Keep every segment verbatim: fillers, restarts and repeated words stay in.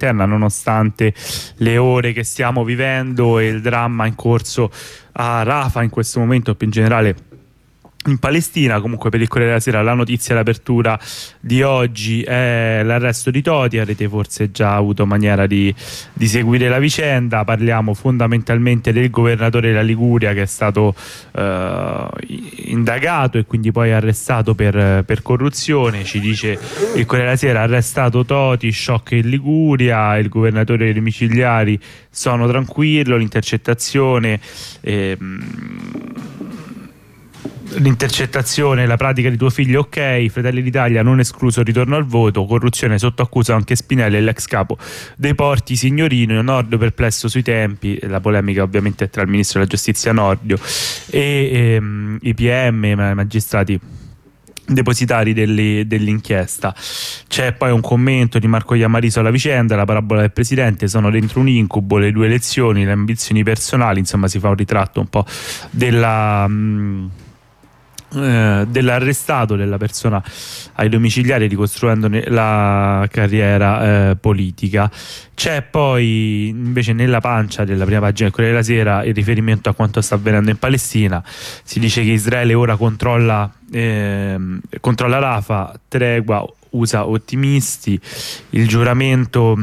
interna, nonostante le ore che stiamo vivendo e il dramma in corso a Rafah in questo momento, più in generale in Palestina. Comunque per il Corriere della Sera la notizia d'apertura di oggi è l'arresto di Toti. Avrete forse già avuto maniera di, di seguire la vicenda. Parliamo fondamentalmente del governatore della Liguria, che è stato eh, indagato e quindi poi arrestato per, per corruzione. Ci dice il Corriere della Sera: arrestato Toti, shock in Liguria, il governatore dei domiciliari, sono tranquillo, l'intercettazione ehm, l'intercettazione, la pratica di tuo figlio ok, Fratelli d'Italia non escluso il ritorno al voto, corruzione sotto accusa anche Spinelli e l'ex capo dei porti Signorino, Nordio perplesso sui tempi, la polemica ovviamente è tra il ministro della giustizia Nordio e ehm, i P M, i magistrati depositari dell'inchiesta. C'è poi un commento di Marco Iamariso alla vicenda: la parabola del presidente, sono dentro un incubo, le due elezioni, le ambizioni personali. Insomma, si fa un ritratto un po' della mh, Eh, dell'arrestato, della persona ai domiciliari, ricostruendone la carriera eh, politica. C'è poi invece nella pancia della prima pagina del Corriere della Sera il riferimento a quanto sta avvenendo in Palestina. Si dice che Israele ora controlla eh, controlla Rafah, tregua, usa ottimisti, il giuramento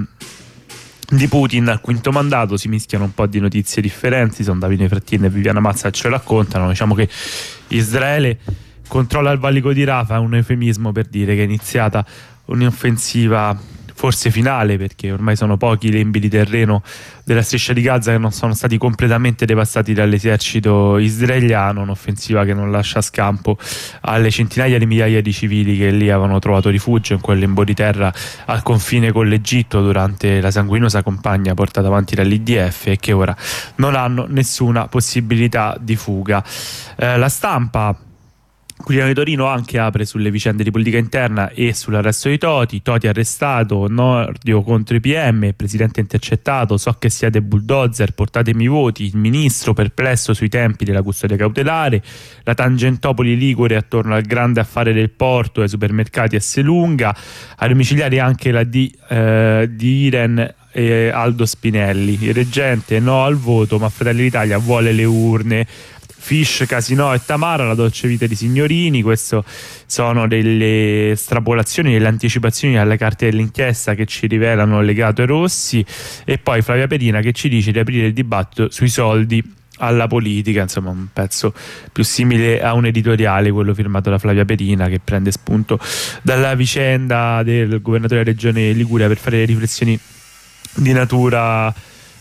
di Putin al quinto mandato. Si mischiano un po' di notizie differenti, sono Davide Frattini e Viviana Mazza che ce lo raccontano. Diciamo che Israele controlla il valico di Rafah, è un eufemismo per dire che è iniziata un'offensiva forse finale, perché ormai sono pochi i lembi di terreno della striscia di Gaza che non sono stati completamente devastati dall'esercito israeliano, un'offensiva che non lascia scampo alle centinaia di migliaia di civili che lì avevano trovato rifugio in quel lembo di terra al confine con l'Egitto durante la sanguinosa campagna portata avanti dall'I D F, e che ora non hanno nessuna possibilità di fuga. Eh, la Stampa, Quotidiano di Torino, anche apre sulle vicende di politica interna e sull'arresto di Toti. Toti arrestato, Nordio contro i P M, presidente intercettato, so che siete bulldozer, portatemi i voti, il ministro perplesso sui tempi della custodia cautelare, la Tangentopoli ligure attorno al grande affare del porto, ai supermercati a Selunga, ai domiciliari anche la D eh, di Iren e Aldo Spinelli, il reggente no al voto ma Fratelli d'Italia vuole le urne. Fish, Casinò e Tamara, la dolce vita di Signorini. Queste sono delle estrapolazioni, delle anticipazioni alle carte dell'inchiesta che ci rivelano Legato e Rossi. E poi Flavia Perina che ci dice di aprire il dibattito sui soldi alla politica. Insomma, un pezzo più simile a un editoriale, quello firmato da Flavia Perina, che prende spunto dalla vicenda del governatore della regione Liguria per fare le riflessioni di natura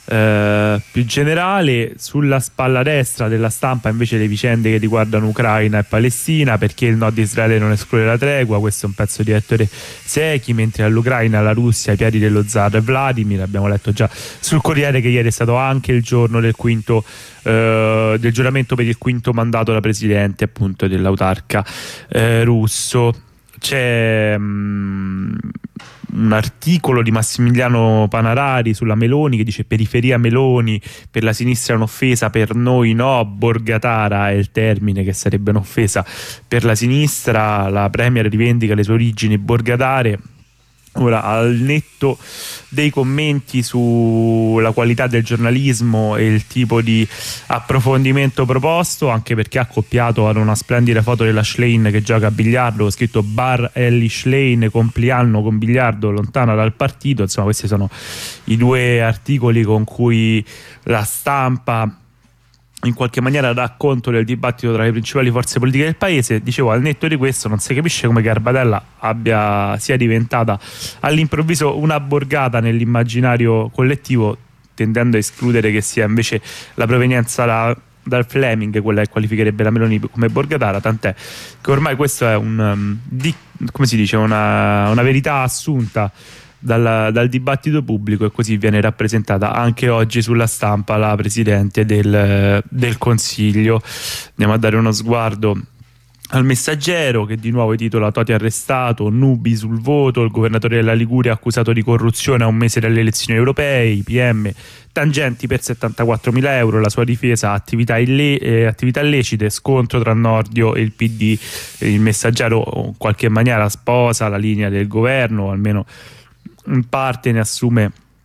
Uh, più generale. Sulla spalla destra della Stampa invece le vicende che riguardano Ucraina e Palestina, perché il no di Israele non esclude la tregua. Questo è un pezzo di Ettore Secchi. Mentre all'Ucraina la Russia ai piedi dello zar Vladimir. Abbiamo letto già sul Corriere che ieri è stato anche il giorno del quinto uh, del giuramento per il quinto mandato da presidente, appunto, dell'autarca uh, russo. C'è um, un articolo di Massimiliano Panarari sulla Meloni che dice: periferia Meloni, per la sinistra è un'offesa, per noi no. Borgatara è il termine che sarebbe un'offesa per la sinistra. La premier rivendica le sue origini borgatare. Ora, al netto dei commenti sulla qualità del giornalismo e il tipo di approfondimento proposto, anche perché accoppiato ad una splendida foto della Schlein che gioca a biliardo, ho scritto Bar Ellie Schlein, compleanno con biliardo, lontana dal partito. Insomma, questi sono i due articoli con cui la Stampa in qualche maniera dà conto del dibattito tra le principali forze politiche del paese. Dicevo, al netto di questo non si capisce come Garbatella abbia sia diventata all'improvviso una borgata nell'immaginario collettivo, tendendo a escludere che sia invece la provenienza da, dal Fleming quella che qualificherebbe la Meloni come borgatara, tant'è che ormai questo è un um, di, come si dice, una, una verità assunta Dal, dal dibattito pubblico, e così viene rappresentata anche oggi sulla Stampa la Presidente del, del Consiglio. Andiamo a dare uno sguardo al Messaggero, che di nuovo titola: Toti arrestato, nubi sul voto, il governatore della Liguria accusato di corruzione a un mese dalle elezioni europee, i P M tangenti per settantaquattromila euro, la sua difesa attività, ille- eh, attività illecite, scontro tra Nordio e il P D. Il Messaggero in qualche maniera sposa la linea del governo, o almeno in parte ne assume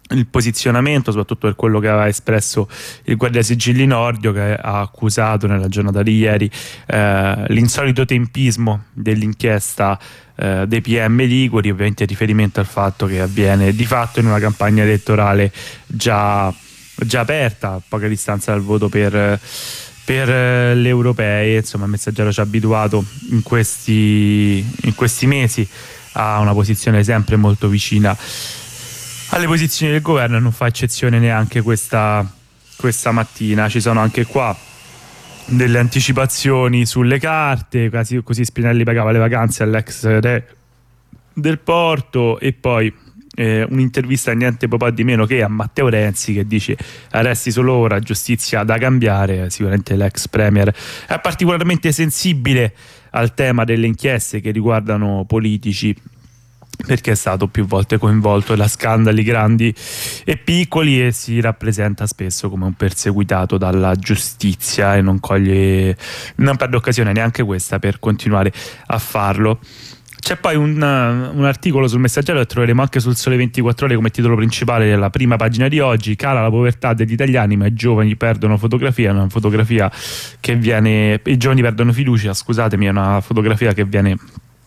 il posizionamento, soprattutto per quello che aveva espresso il guardasigilli Nordio, che ha accusato nella giornata di ieri eh, l'insolito tempismo dell'inchiesta eh, dei P M liguri, ovviamente in riferimento al fatto che avviene di fatto in una campagna elettorale già, già aperta, a poca distanza dal voto per, per le europee. Insomma, il Messaggero ci ha abituato in questi, in questi mesi a una posizione sempre molto vicina alle posizioni del governo, e non fa eccezione neanche questa, questa mattina. Ci sono anche qua delle anticipazioni sulle carte, così, così Spinelli pagava le vacanze all'ex re del Porto, e poi eh, un'intervista niente po' di meno che a Matteo Renzi, che dice arresti solo ora, giustizia da cambiare. Sicuramente l'ex premier è particolarmente sensibile al tema delle inchieste che riguardano politici, perché è stato più volte coinvolto da scandali grandi e piccoli, e si rappresenta spesso come un perseguitato dalla giustizia, e non coglie, non perde occasione neanche questa per continuare a farlo. C'è poi un, un articolo sul Messaggero che troveremo anche sul Sole ventiquattro Ore come titolo principale della prima pagina di oggi: cala la povertà degli italiani ma i giovani perdono fotografia. Una fotografia che viene, i giovani perdono fiducia, scusatemi, è una fotografia che viene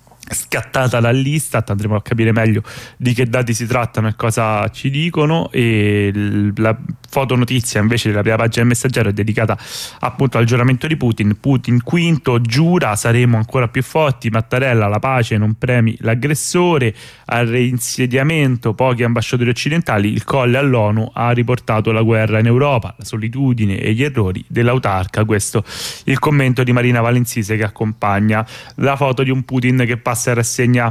scattata dall'Istat. Andremo a capire meglio di che dati si trattano e cosa ci dicono. E la fotonotizia invece della prima pagina del Messaggero è dedicata appunto al giuramento di Putin. Putin quinto giura saremo ancora più forti, Mattarella la pace non premi l'aggressore, al reinsediamento pochi ambasciatori occidentali, il Colle all'ONU ha riportato la guerra in Europa, la solitudine e gli errori dell'autarca. Questo il commento di Marina Valenzise che accompagna la foto di un Putin che passa in rassegna,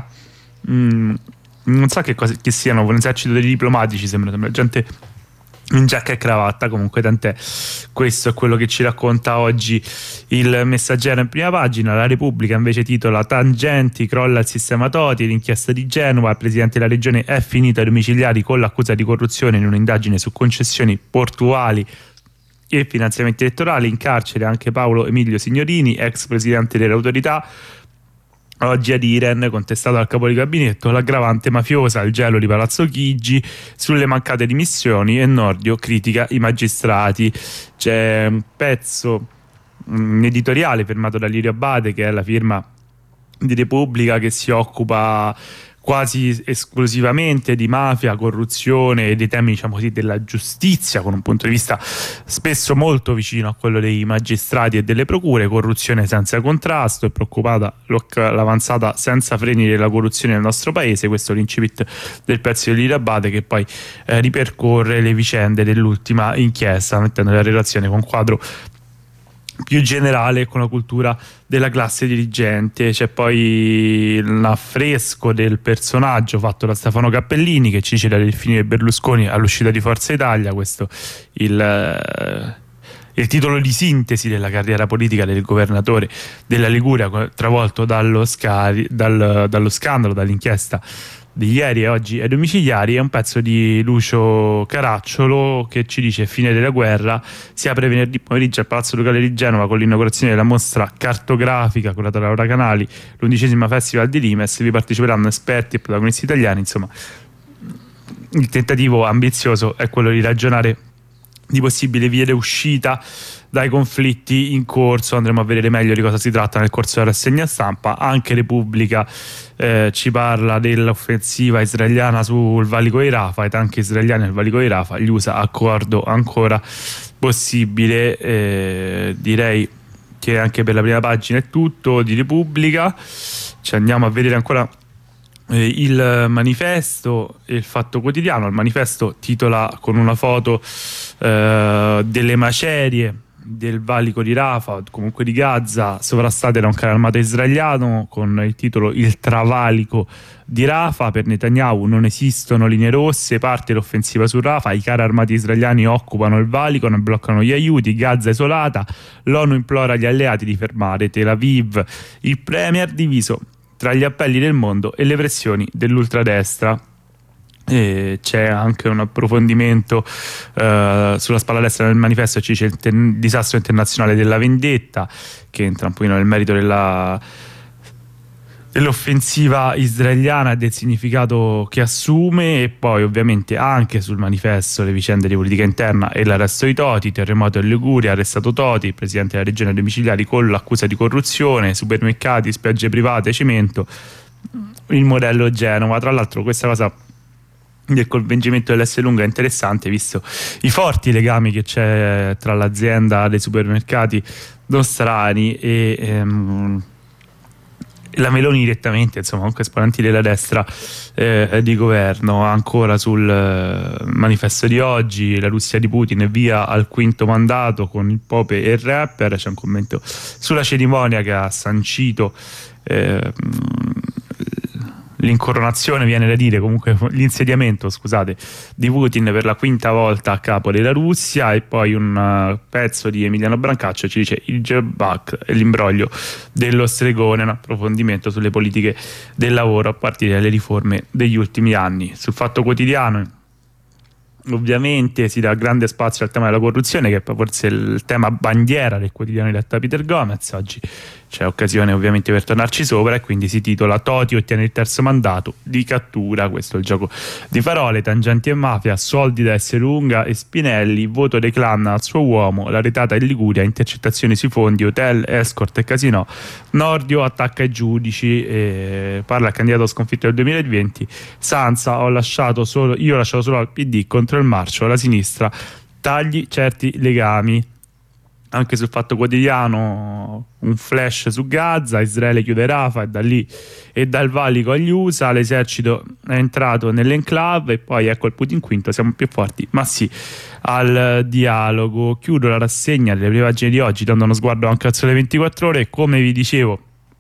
mh, non so che, cosa, che siano un esercito dei diplomatici, sembra, sembra gente in giacca e cravatta. Comunque tant'è, questo è quello che ci racconta oggi il Messaggero in prima pagina. La Repubblica invece titola tangenti, crolla il sistema Toti, l'inchiesta di Genova, il presidente della regione è finito ai domiciliari con l'accusa di corruzione in un'indagine su concessioni portuali e finanziamenti elettorali. In carcere anche Paolo Emilio Signorini, ex presidente dell'autorità. Oggi ad Iren, contestato dal capo di gabinetto, l'aggravante mafiosa, il gelo di Palazzo Chigi sulle mancate dimissioni, e Nordio critica i magistrati. C'è un pezzo, un editoriale firmato da Lirio Abate, che è la firma di Repubblica, che si occupa quasi esclusivamente di mafia, corruzione e dei temi, diciamo così, della giustizia, con un punto di vista spesso molto vicino a quello dei magistrati e delle procure. Corruzione senza contrasto, è preoccupata l'avanzata senza freni della corruzione nel nostro paese. Questo è l'incipit del pezzo di Lirio Abate, che poi eh, ripercorre le vicende dell'ultima inchiesta, mettendo la relazione con un quadro più generale con la cultura della classe dirigente. C'è poi l'affresco del personaggio fatto da Stefano Cappellini, che ci cita il finire Berlusconi all'uscita di Forza Italia. Questo il, il titolo di sintesi della carriera politica del governatore della Liguria, travolto dallo, scari, dal, dallo scandalo, dall'inchiesta di ieri e oggi ai domiciliari. È un pezzo di Lucio Caracciolo che ci dice: fine della guerra, si apre venerdì pomeriggio al Palazzo Ducale di Genova con l'inaugurazione della mostra cartografica curata da Laura Canali, l'undicesima Festival di Limes. Vi parteciperanno esperti e protagonisti italiani. Insomma, il tentativo ambizioso è quello di ragionare di possibili vie d'uscita dai conflitti in corso. Andremo a vedere meglio di cosa si tratta nel corso della rassegna stampa. Anche Repubblica eh, ci parla dell'offensiva israeliana sul valico di Rafah, i tanchi israeliani al valico di Rafah, gli U S A accordo ancora possibile. Eh, direi che anche per la prima pagina è tutto di Repubblica. Ci andiamo a vedere ancora Eh, il Manifesto e il Fatto Quotidiano. Il Manifesto titola con una foto eh, delle macerie del valico di Rafah, comunque di Gaza, sovrastate da un carro armato israeliano, con il titolo Il travalico di Rafah. Per Netanyahu non esistono linee rosse, parte l'offensiva su Rafah, i carri armati israeliani occupano il valico, ne bloccano gli aiuti, Gaza isolata, l'ONU implora agli alleati di fermare Tel Aviv, il premier diviso tra gli appelli del mondo e le pressioni dell'ultradestra. E c'è anche un approfondimento uh, sulla spalla destra del Manifesto. Ci dice il ten- disastro internazionale della vendetta, che entra un pochino nel merito della dell'offensiva israeliana e del significato che assume, e poi ovviamente anche sul manifesto le vicende di politica interna e l'arresto di Toti, terremoto in Liguria, arrestato Toti, presidente della regione domiciliari con l'accusa di corruzione, supermercati, spiagge private, cemento, il modello Genova. Tra l'altro questa cosa del coinvolgimento dell'Esselunga è interessante, visto i forti legami che c'è tra l'azienda dei supermercati nostrani e ehm, la Meloni direttamente, insomma, comunque esponenti della destra eh, di governo. Ancora sul eh, manifesto di oggi, la Russia di Putin è via al quinto mandato con il Pope e il rapper. C'è un commento sulla cerimonia che ha sancito eh, l'incoronazione, viene da dire, comunque l'insediamento, scusate, di Putin per la quinta volta a capo della Russia. E poi un uh, pezzo di Emiliano Brancaccio ci dice il jabak e l'imbroglio dello stregone, un approfondimento sulle politiche del lavoro a partire dalle riforme degli ultimi anni. Sul Fatto Quotidiano ovviamente si dà grande spazio al tema della corruzione, che è forse il tema bandiera del quotidiano diretto da Peter Gomez. Oggi c'è occasione ovviamente per tornarci sopra, e quindi si titola Toti ottiene il terzo mandato di cattura. Questo è il gioco di parole, tangenti e mafia, soldi da Esselunga e Spinelli, voto dei clan al suo uomo, la retata in Liguria, intercettazioni sui fondi, hotel, escort e casino, Nordio attacca i giudici, e parla il candidato sconfitto del duemilaventi, Sanza, ho lasciato solo, io ho lasciato solo al P D contro il marcio, la sinistra tagli certi legami. Anche sul Fatto Quotidiano un flash su Gaza, Israele chiude Rafah e da lì e dal valico agli U S A, l'esercito è entrato nell'enclave, e poi ecco il Putin quinto, siamo più forti ma sì al dialogo. Chiudo la rassegna delle prime pagine di oggi dando uno sguardo anche al Sole ventiquattro Ore. Come vi dicevo,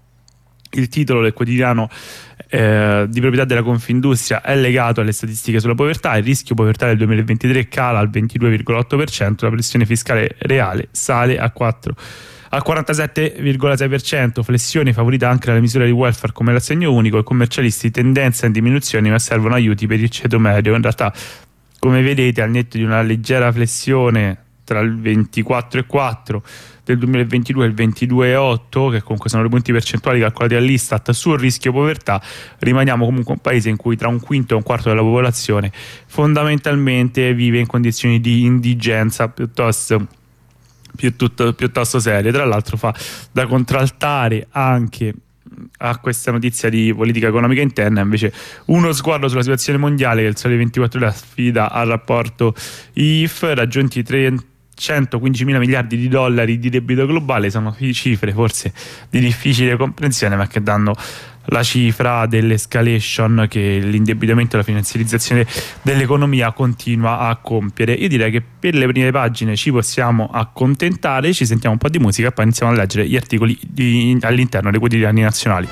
il titolo del quotidiano eh, di proprietà della Confindustria è legato alle statistiche sulla povertà. Il rischio povertà del duemilaventitré cala al ventidue virgola otto per cento, la pressione fiscale reale sale a quattro al quarantasette virgola sei per cento, flessione favorita anche dalle misure di welfare come l'assegno unico. I commercialisti tendenza in diminuzione, ma servono aiuti per il ceto medio. In realtà, come vedete, al netto di una leggera flessione tra il ventiquattro virgola quattro del duemilaventidue e il ventidue virgola otto, che comunque sono i punti percentuali calcolati dall'Istat sul rischio povertà, rimaniamo comunque un paese in cui tra un quinto e un quarto della popolazione fondamentalmente vive in condizioni di indigenza piuttosto piuttosto, piuttosto serie. Tra l'altro fa da contraltare anche a questa notizia di politica economica interna invece uno sguardo sulla situazione mondiale, che il Sole ventiquattro Ore affida al rapporto I F. Raggiunti trecentoquindicimila miliardi di dollari di debito globale. Sono cifre forse di difficile comprensione, ma che danno la cifra dell'escalation che l'indebitamento e la finanziarizzazione dell'economia continua a compiere. Io direi che per le prime pagine ci possiamo accontentare, ci sentiamo un po' di musica e poi iniziamo a leggere gli articoli di, all'interno dei quotidiani nazionali.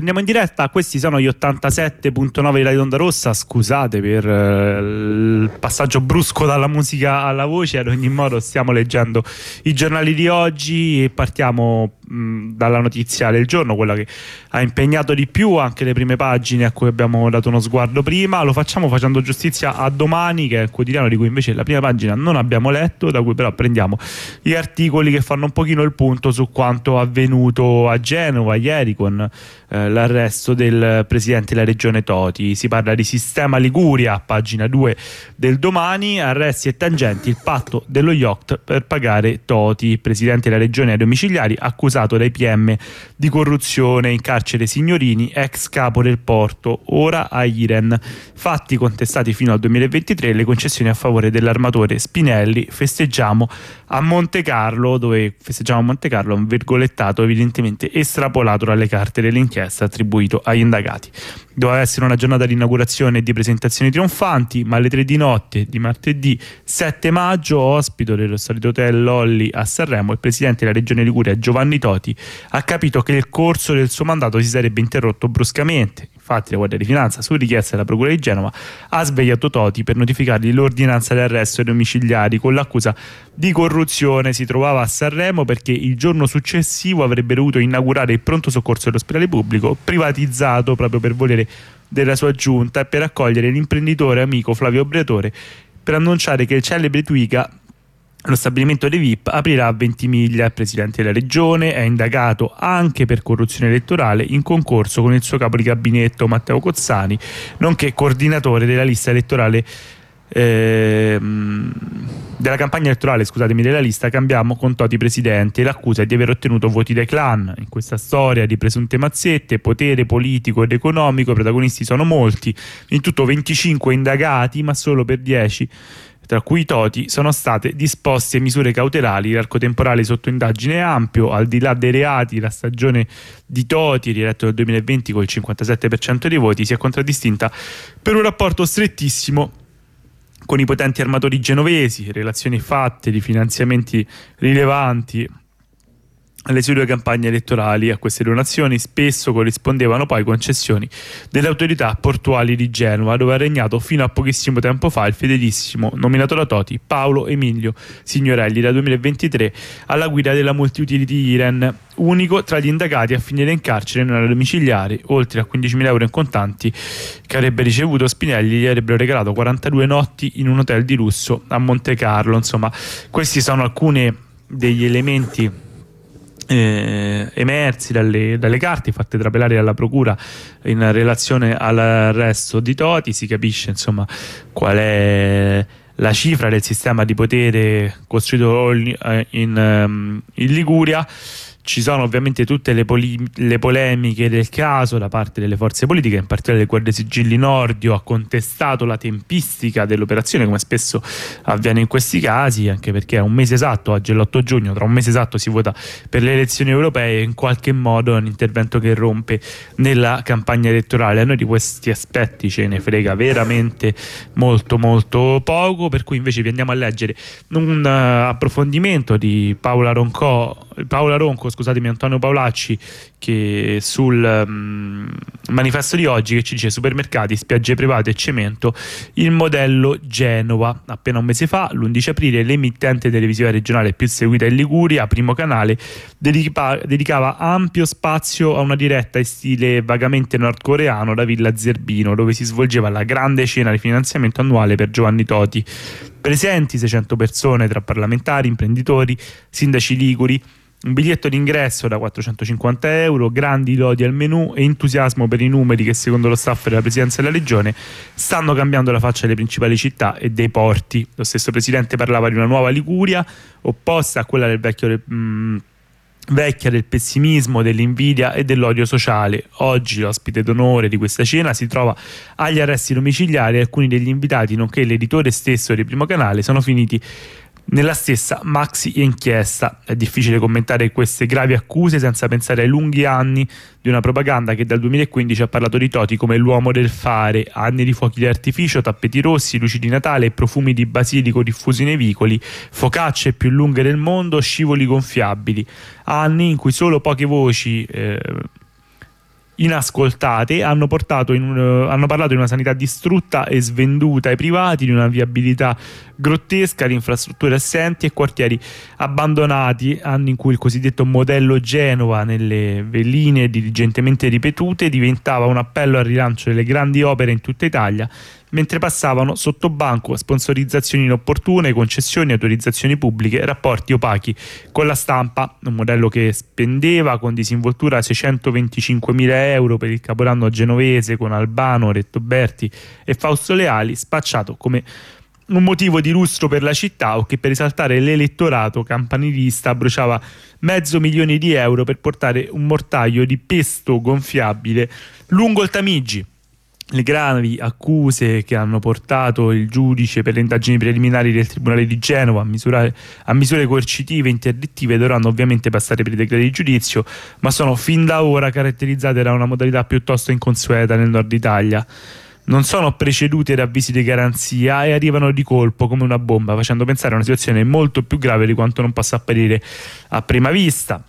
torniamo in diretta. Questi sono gli ottantasette virgola nove di Radio Onda Rossa. Scusate per eh, il passaggio brusco dalla musica alla voce. Ad ogni modo stiamo leggendo i giornali di oggi e partiamo mh, dalla notizia del giorno, quella che ha impegnato di più, anche le prime pagine a cui abbiamo dato uno sguardo prima. Lo facciamo facendo giustizia a Domani, che è il quotidiano di cui invece la prima pagina non abbiamo letto, da cui però prendiamo gli articoli che fanno un pochino il punto su quanto avvenuto a Genova ieri con eh, l'arresto del presidente della regione Toti. Si parla di Sistema Liguria, pagina due del Domani, arresti e tangenti, il patto dello yacht per pagare Toti, presidente della regione ai domiciliari, accusato dai P M di corruzione, in carcere Signorini, ex capo del porto, ora a Iren. Fatti contestati fino al duemilaventitré, le concessioni a favore dell'armatore Spinelli. Festeggiamo a Monte Carlo, dove festeggiamo a Monte Carlo un virgolettato evidentemente estrapolato dalle carte dell'inchiesta attribuito agli indagati. Doveva essere una giornata di inaugurazione e di presentazioni trionfanti, ma alle tre di notte di martedì sette maggio, ospite dello solito hotel Lolli a Sanremo, il presidente della regione Liguria Giovanni Toti ha capito che il corso del suo mandato si sarebbe interrotto bruscamente. Infatti la Guardia di Finanza, su richiesta della Procura di Genova, ha svegliato Toti per notificargli l'ordinanza di arresto ai domiciliari con l'accusa di corruzione. Si trovava a Sanremo perché il giorno successivo avrebbe dovuto inaugurare il pronto soccorso dell'ospedale pubblico, privatizzato proprio per volere della sua giunta e per accogliere l'imprenditore amico Flavio Briatore, per annunciare che il celebre Twiga, lo stabilimento dei V I P, aprirà a Ventimiglia. Il presidente della regione è indagato anche per corruzione elettorale in concorso con il suo capo di gabinetto Matteo Cozzani, nonché coordinatore della lista elettorale ehm, della campagna elettorale, scusatemi, della lista Cambiamo con Toti presidente. L'accusa è di aver ottenuto voti dai clan. In questa storia di presunte mazzette, potere politico ed economico, i protagonisti sono molti, in tutto venticinque indagati, ma solo per dieci, tra cui Toti, sono state disposte misure cautelari. L'arco temporale sotto indagine è ampio. Al di là dei reati, la stagione di Toti, rieletto nel duemilaventi con il cinquantasette per cento dei voti, si è contraddistinta per un rapporto strettissimo con i potenti armatori genovesi, relazioni fatte di finanziamenti rilevanti alle sue due campagne elettorali. A queste donazioni spesso corrispondevano poi concessioni delle autorità portuali di Genova, dove ha regnato fino a pochissimo tempo fa il fedelissimo, nominato da Toti, Paolo Emilio Signorelli, dal duemilaventitré alla guida della multiutility Iren, unico tra gli indagati a finire in carcere non domiciliare. Oltre a quindicimila euro in contanti che avrebbe ricevuto, Spinelli gli avrebbero regalato quarantadue notti in un hotel di lusso a Monte Carlo. Insomma, questi sono alcuni degli elementi Eh, emersi dalle, dalle carte fatte trapelare dalla procura in relazione all'arresto di Toti. Si capisce insomma qual è la cifra del sistema di potere costruito in, in, in Liguria. Ci sono ovviamente tutte le, poli- le polemiche del caso da parte delle forze politiche, in particolare il Guardasigilli Nordio ha contestato la tempistica dell'operazione, come spesso avviene in questi casi, anche perché a un mese esatto, oggi è l'otto giugno, tra un mese esatto si vota per le elezioni europee e in qualche modo è un intervento che rompe nella campagna elettorale. A noi di questi aspetti ce ne frega veramente molto molto poco, per cui invece vi andiamo a leggere un uh, approfondimento di Paola Ronco, Paola Ronco scusatemi, Antonio Paolacci, che sul um, manifesto di oggi, che ci dice: supermercati, spiagge private e cemento, il modello Genova. Appena un mese fa, l'undici aprile, l'emittente televisiva regionale più seguita in Liguria, Primo Canale, dedica- dedicava ampio spazio a una diretta in stile vagamente nordcoreano da Villa Zerbino, dove si svolgeva la grande cena di finanziamento annuale per Giovanni Toti. Presenti seicento persone tra parlamentari, imprenditori, sindaci liguri. Un biglietto d'ingresso da quattrocentocinquanta euro, grandi lodi al menù e entusiasmo per i numeri che, secondo lo staff della presidenza della regione, stanno cambiando la faccia delle principali città e dei porti. Lo stesso presidente parlava di una nuova Liguria, opposta a quella del vecchio mh, vecchia del pessimismo, dell'invidia e dell'odio sociale. Oggi l'ospite d'onore di questa cena si trova agli arresti domiciliari. Alcuni degli invitati, nonché l'editore stesso di Primo Canale, sono finiti nella stessa maxi inchiesta. È difficile commentare queste gravi accuse senza pensare ai lunghi anni di una propaganda che dal duemilaquindici ha parlato di Toti come l'uomo del fare. Anni di fuochi d'artificio, tappeti rossi, luci di Natale e profumi di basilico diffusi nei vicoli, focacce più lunghe del mondo, scivoli gonfiabili. Anni in cui solo poche voci eh, inascoltate, hanno, portato in un, hanno parlato di una sanità distrutta e svenduta ai privati, di una viabilità grottesca, di infrastrutture assenti e quartieri abbandonati, anni in cui il cosiddetto modello Genova, nelle veline diligentemente ripetute, diventava un appello al rilancio delle grandi opere in tutta Italia, mentre passavano sotto banco sponsorizzazioni inopportune, concessioni, autorizzazioni pubbliche, rapporti opachi con la stampa, un modello che spendeva con disinvoltura seicentoventicinquemila euro per il capodanno genovese con Albano, Rettoberti e Fausto Leali, spacciato come un motivo di lustro per la città, o che per esaltare l'elettorato campanilista bruciava mezzo milione di euro per portare un mortaio di pesto gonfiabile lungo il Tamigi. Le gravi accuse che hanno portato il giudice per le indagini preliminari del Tribunale di Genova a, misurare, a misure coercitive e interdittive dovranno ovviamente passare per i decreti di giudizio, ma sono fin da ora caratterizzate da una modalità piuttosto inconsueta nel nord Italia. Non sono precedute da avvisi di garanzia e arrivano di colpo come una bomba, facendo pensare a una situazione molto più grave di quanto non possa apparire a prima vista.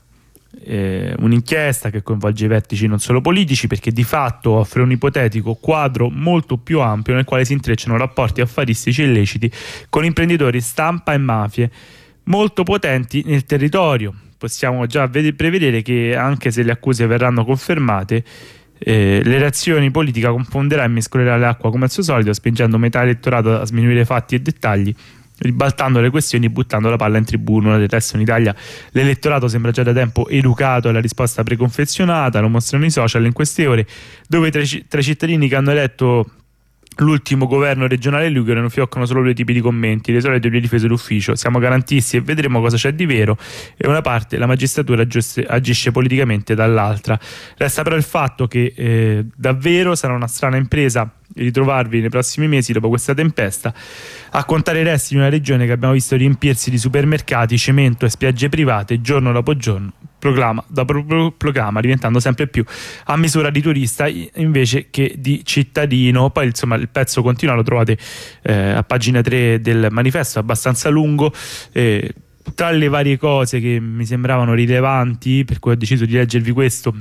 Eh, un'inchiesta che coinvolge i vertici non solo politici, perché di fatto offre un ipotetico quadro molto più ampio nel quale si intrecciano rapporti affaristici illeciti con imprenditori, stampa e mafie molto potenti nel territorio. Possiamo già ved- prevedere che, anche se le accuse verranno confermate, eh, le reazioni politica confonderà e mescolerà l'acqua come al suo solito, spingendo metà elettorato a sminuire fatti e dettagli, ribaltando le questioni e buttando la palla in tribuna. Del resto in Italia l'elettorato sembra già da tempo educato alla risposta preconfezionata, lo mostrano i social in queste ore, dove tra i, tra i cittadini che hanno eletto l'ultimo governo regionale ligure non fioccano solo due tipi di commenti, le solite due difese d'ufficio: siamo garantisti e vedremo cosa c'è di vero, e una parte la magistratura agisce, agisce politicamente dall'altra. Resta però il fatto che eh, davvero sarà una strana impresa ritrovarvi nei prossimi mesi, dopo questa tempesta, a contare i resti di una regione che abbiamo visto riempirsi di supermercati, cemento e spiagge private giorno dopo giorno, proclama dopo proclama, diventando sempre più a misura di turista invece che di cittadino. Poi insomma il pezzo continua, lo trovate eh, a pagina tre del manifesto, abbastanza lungo. eh, tra le varie cose che mi sembravano rilevanti, per cui ho deciso di leggervi questo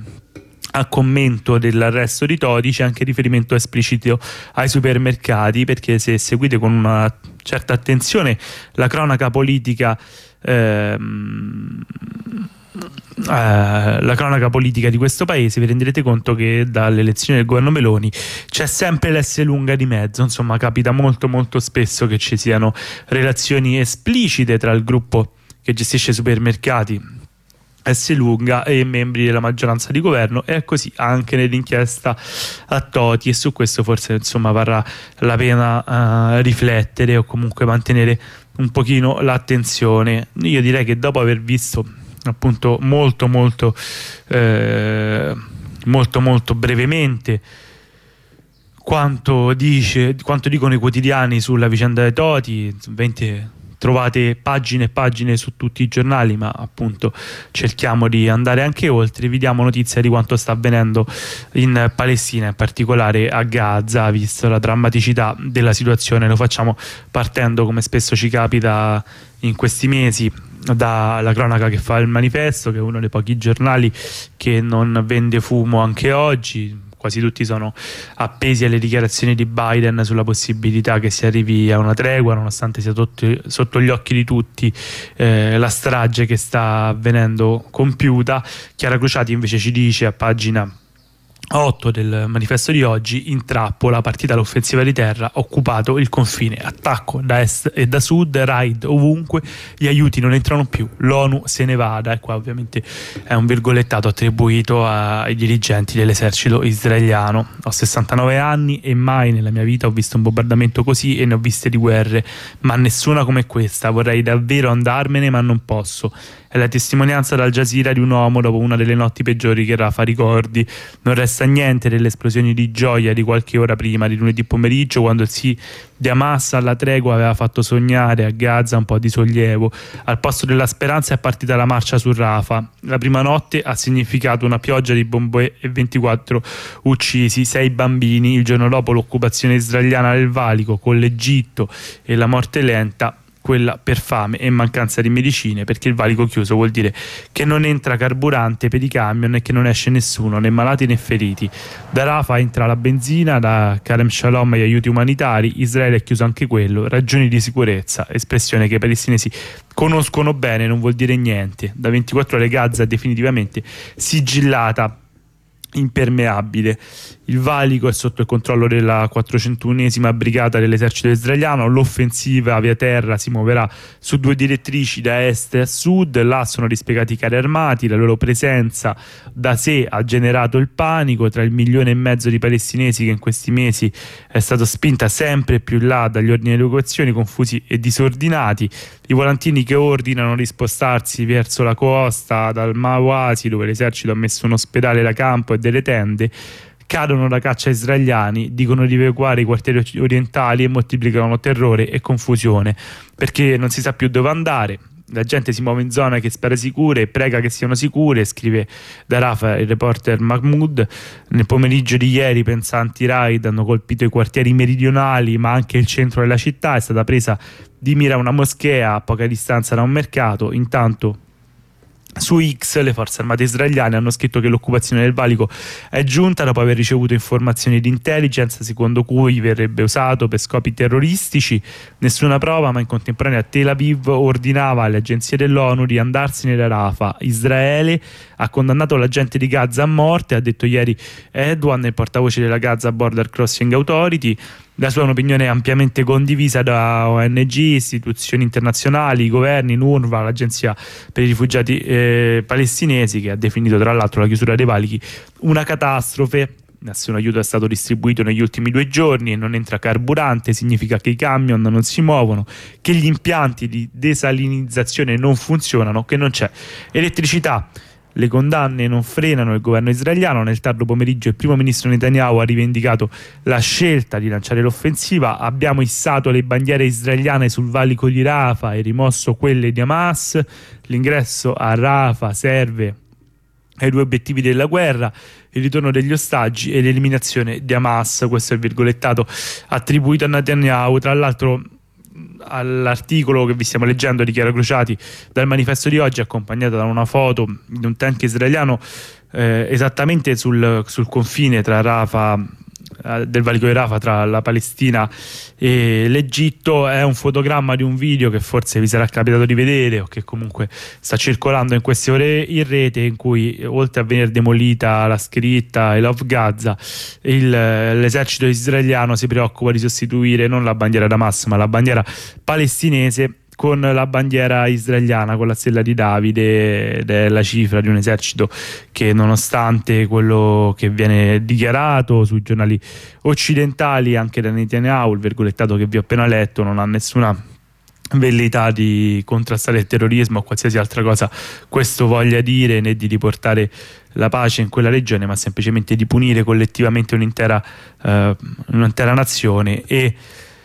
a commento dell'arresto di Todi, c'è anche riferimento esplicito ai supermercati, perché se seguite con una certa attenzione la cronaca politica ehm, eh, la cronaca politica di questo paese, vi renderete conto che dall'elezione del governo Meloni c'è sempre l'S lunga di mezzo. Insomma, capita molto molto spesso che ci siano relazioni esplicite tra il gruppo che gestisce i supermercati S lunga e membri della maggioranza di governo, e è così anche nell'inchiesta a Toti, e su questo forse insomma varrà la pena uh, riflettere o comunque mantenere un pochino l'attenzione. Io direi che dopo aver visto appunto molto molto eh, molto molto brevemente quanto dice quanto dicono i quotidiani sulla vicenda dei Toti, venti trovate pagine e pagine su tutti i giornali, ma appunto cerchiamo di andare anche oltre. Vi diamo notizia di quanto sta avvenendo in Palestina, in particolare a Gaza, visto la drammaticità della situazione. Lo facciamo partendo, come spesso ci capita in questi mesi, dalla cronaca che fa il Manifesto, che è uno dei pochi giornali che non vende fumo anche oggi. Quasi tutti sono appesi alle dichiarazioni di Biden sulla possibilità che si arrivi a una tregua, nonostante sia sotto, sotto gli occhi di tutti eh, la strage che sta avvenendo compiuta. Chiara Cruciati invece ci dice a pagina otto del Manifesto di oggi: in trappola, partita l'offensiva di terra, occupato il confine, attacco da est e da sud, raid ovunque, gli aiuti non entrano più, l'ONU se ne vada. E qua ovviamente è un virgolettato attribuito ai dirigenti dell'esercito israeliano. Ho sessantanove anni e mai nella mia vita ho visto un bombardamento così, e ne ho viste di guerre, ma nessuna come questa. Vorrei davvero andarmene ma non posso. È la testimonianza dal Jazeera di un uomo dopo una delle notti peggiori che Rafa ricordi. Non resta niente delle esplosioni di gioia di qualche ora prima, di lunedì pomeriggio, quando il sì di Hamas alla tregua aveva fatto sognare a Gaza un po' di sollievo. Al posto della speranza è partita la marcia su Rafa. La prima notte ha significato una pioggia di bombe e ventiquattro uccisi, sei bambini. Il giorno dopo l'occupazione israeliana del valico, con l'Egitto e la morte lenta, quella per fame e mancanza di medicine, perché il valico chiuso vuol dire che non entra carburante per i camion e che non esce nessuno, né malati né feriti. Da Rafah entra la benzina, da Kerem Shalom gli aiuti umanitari, Israele è chiuso anche quello, ragioni di sicurezza, espressione che i palestinesi conoscono bene, non vuol dire niente. Da ventiquattro ore Gaza è definitivamente sigillata, impermeabile. Il valico è sotto il controllo della quattrocentunesima brigata dell'esercito israeliano. L'offensiva via terra si muoverà su due direttrici, da est a sud. Là sono dispiegati i carri armati, la loro presenza da sé ha generato il panico tra il milione e mezzo di palestinesi che in questi mesi è stato spinta sempre più in là dagli ordini di evacuazione confusi e disordinati. I volantini che ordinano di spostarsi verso la costa dal Mawasi, dove l'esercito ha messo un ospedale da campo e delle tende, cadono da caccia israeliani, dicono di evacuare i quartieri orientali e moltiplicano terrore e confusione perché non si sa più dove andare. La gente si muove in zone che spera sicure e prega che siano sicure, scrive da Rafah il reporter Mahmoud. Nel pomeriggio di ieri pensanti raid hanno colpito i quartieri meridionali ma anche il centro della città. È stata presa di mira una moschea a poca distanza da un mercato. Intanto su X le forze armate israeliane hanno scritto che l'occupazione del valico è giunta dopo aver ricevuto informazioni di intelligence secondo cui verrebbe usato per scopi terroristici. Nessuna prova, ma in contemporanea Tel Aviv ordinava alle agenzie dell'ONU di andarsene da Rafah. Israele ha condannato l'agente di Gaza a morte, ha detto ieri Edwan, il portavoce della Gaza Border Crossing Authority. La sua è un'opinione ampiamente condivisa da O N G, istituzioni internazionali, governi, l'UNRWA, l'Agenzia per i rifugiati eh, palestinesi, che ha definito tra l'altro la chiusura dei valichi una catastrofe. Nessun aiuto è stato distribuito negli ultimi due giorni e non entra carburante, significa che i camion non si muovono, che gli impianti di desalinizzazione non funzionano, che non c'è elettricità. Le condanne non frenano il governo israeliano. Nel tardo pomeriggio il primo ministro Netanyahu ha rivendicato la scelta di lanciare l'offensiva. Abbiamo issato le bandiere israeliane sul valico di Rafah e rimosso quelle di Hamas. L'ingresso a Rafah serve ai due obiettivi della guerra: il ritorno degli ostaggi e l'eliminazione di Hamas. Questo è il virgolettato attribuito a Netanyahu. Tra l'altro all'articolo che vi stiamo leggendo di Chiara Crociati dal manifesto di oggi, accompagnata da una foto di un tank israeliano eh, esattamente sul, sul confine tra Rafah, eh, del valico di Rafah, tra la Palestina e l'Egitto. È un fotogramma di un video che forse vi sarà capitato di vedere o che comunque sta circolando in queste ore in rete, in cui oltre a venire demolita la scritta I love Gaza, il, l'esercito israeliano si preoccupa di sostituire non la bandiera da Hamas ma la bandiera palestinese con la bandiera israeliana, con la stella di Davide, ed è la cifra di un esercito che, nonostante quello che viene dichiarato sui giornali occidentali anche da Netanyahu, il virgolettato che vi ho appena letto, non ha nessuna velleità di contrastare il terrorismo o qualsiasi altra cosa questo voglia dire, né di riportare la pace in quella regione, ma semplicemente di punire collettivamente un'intera, eh, un'intera nazione e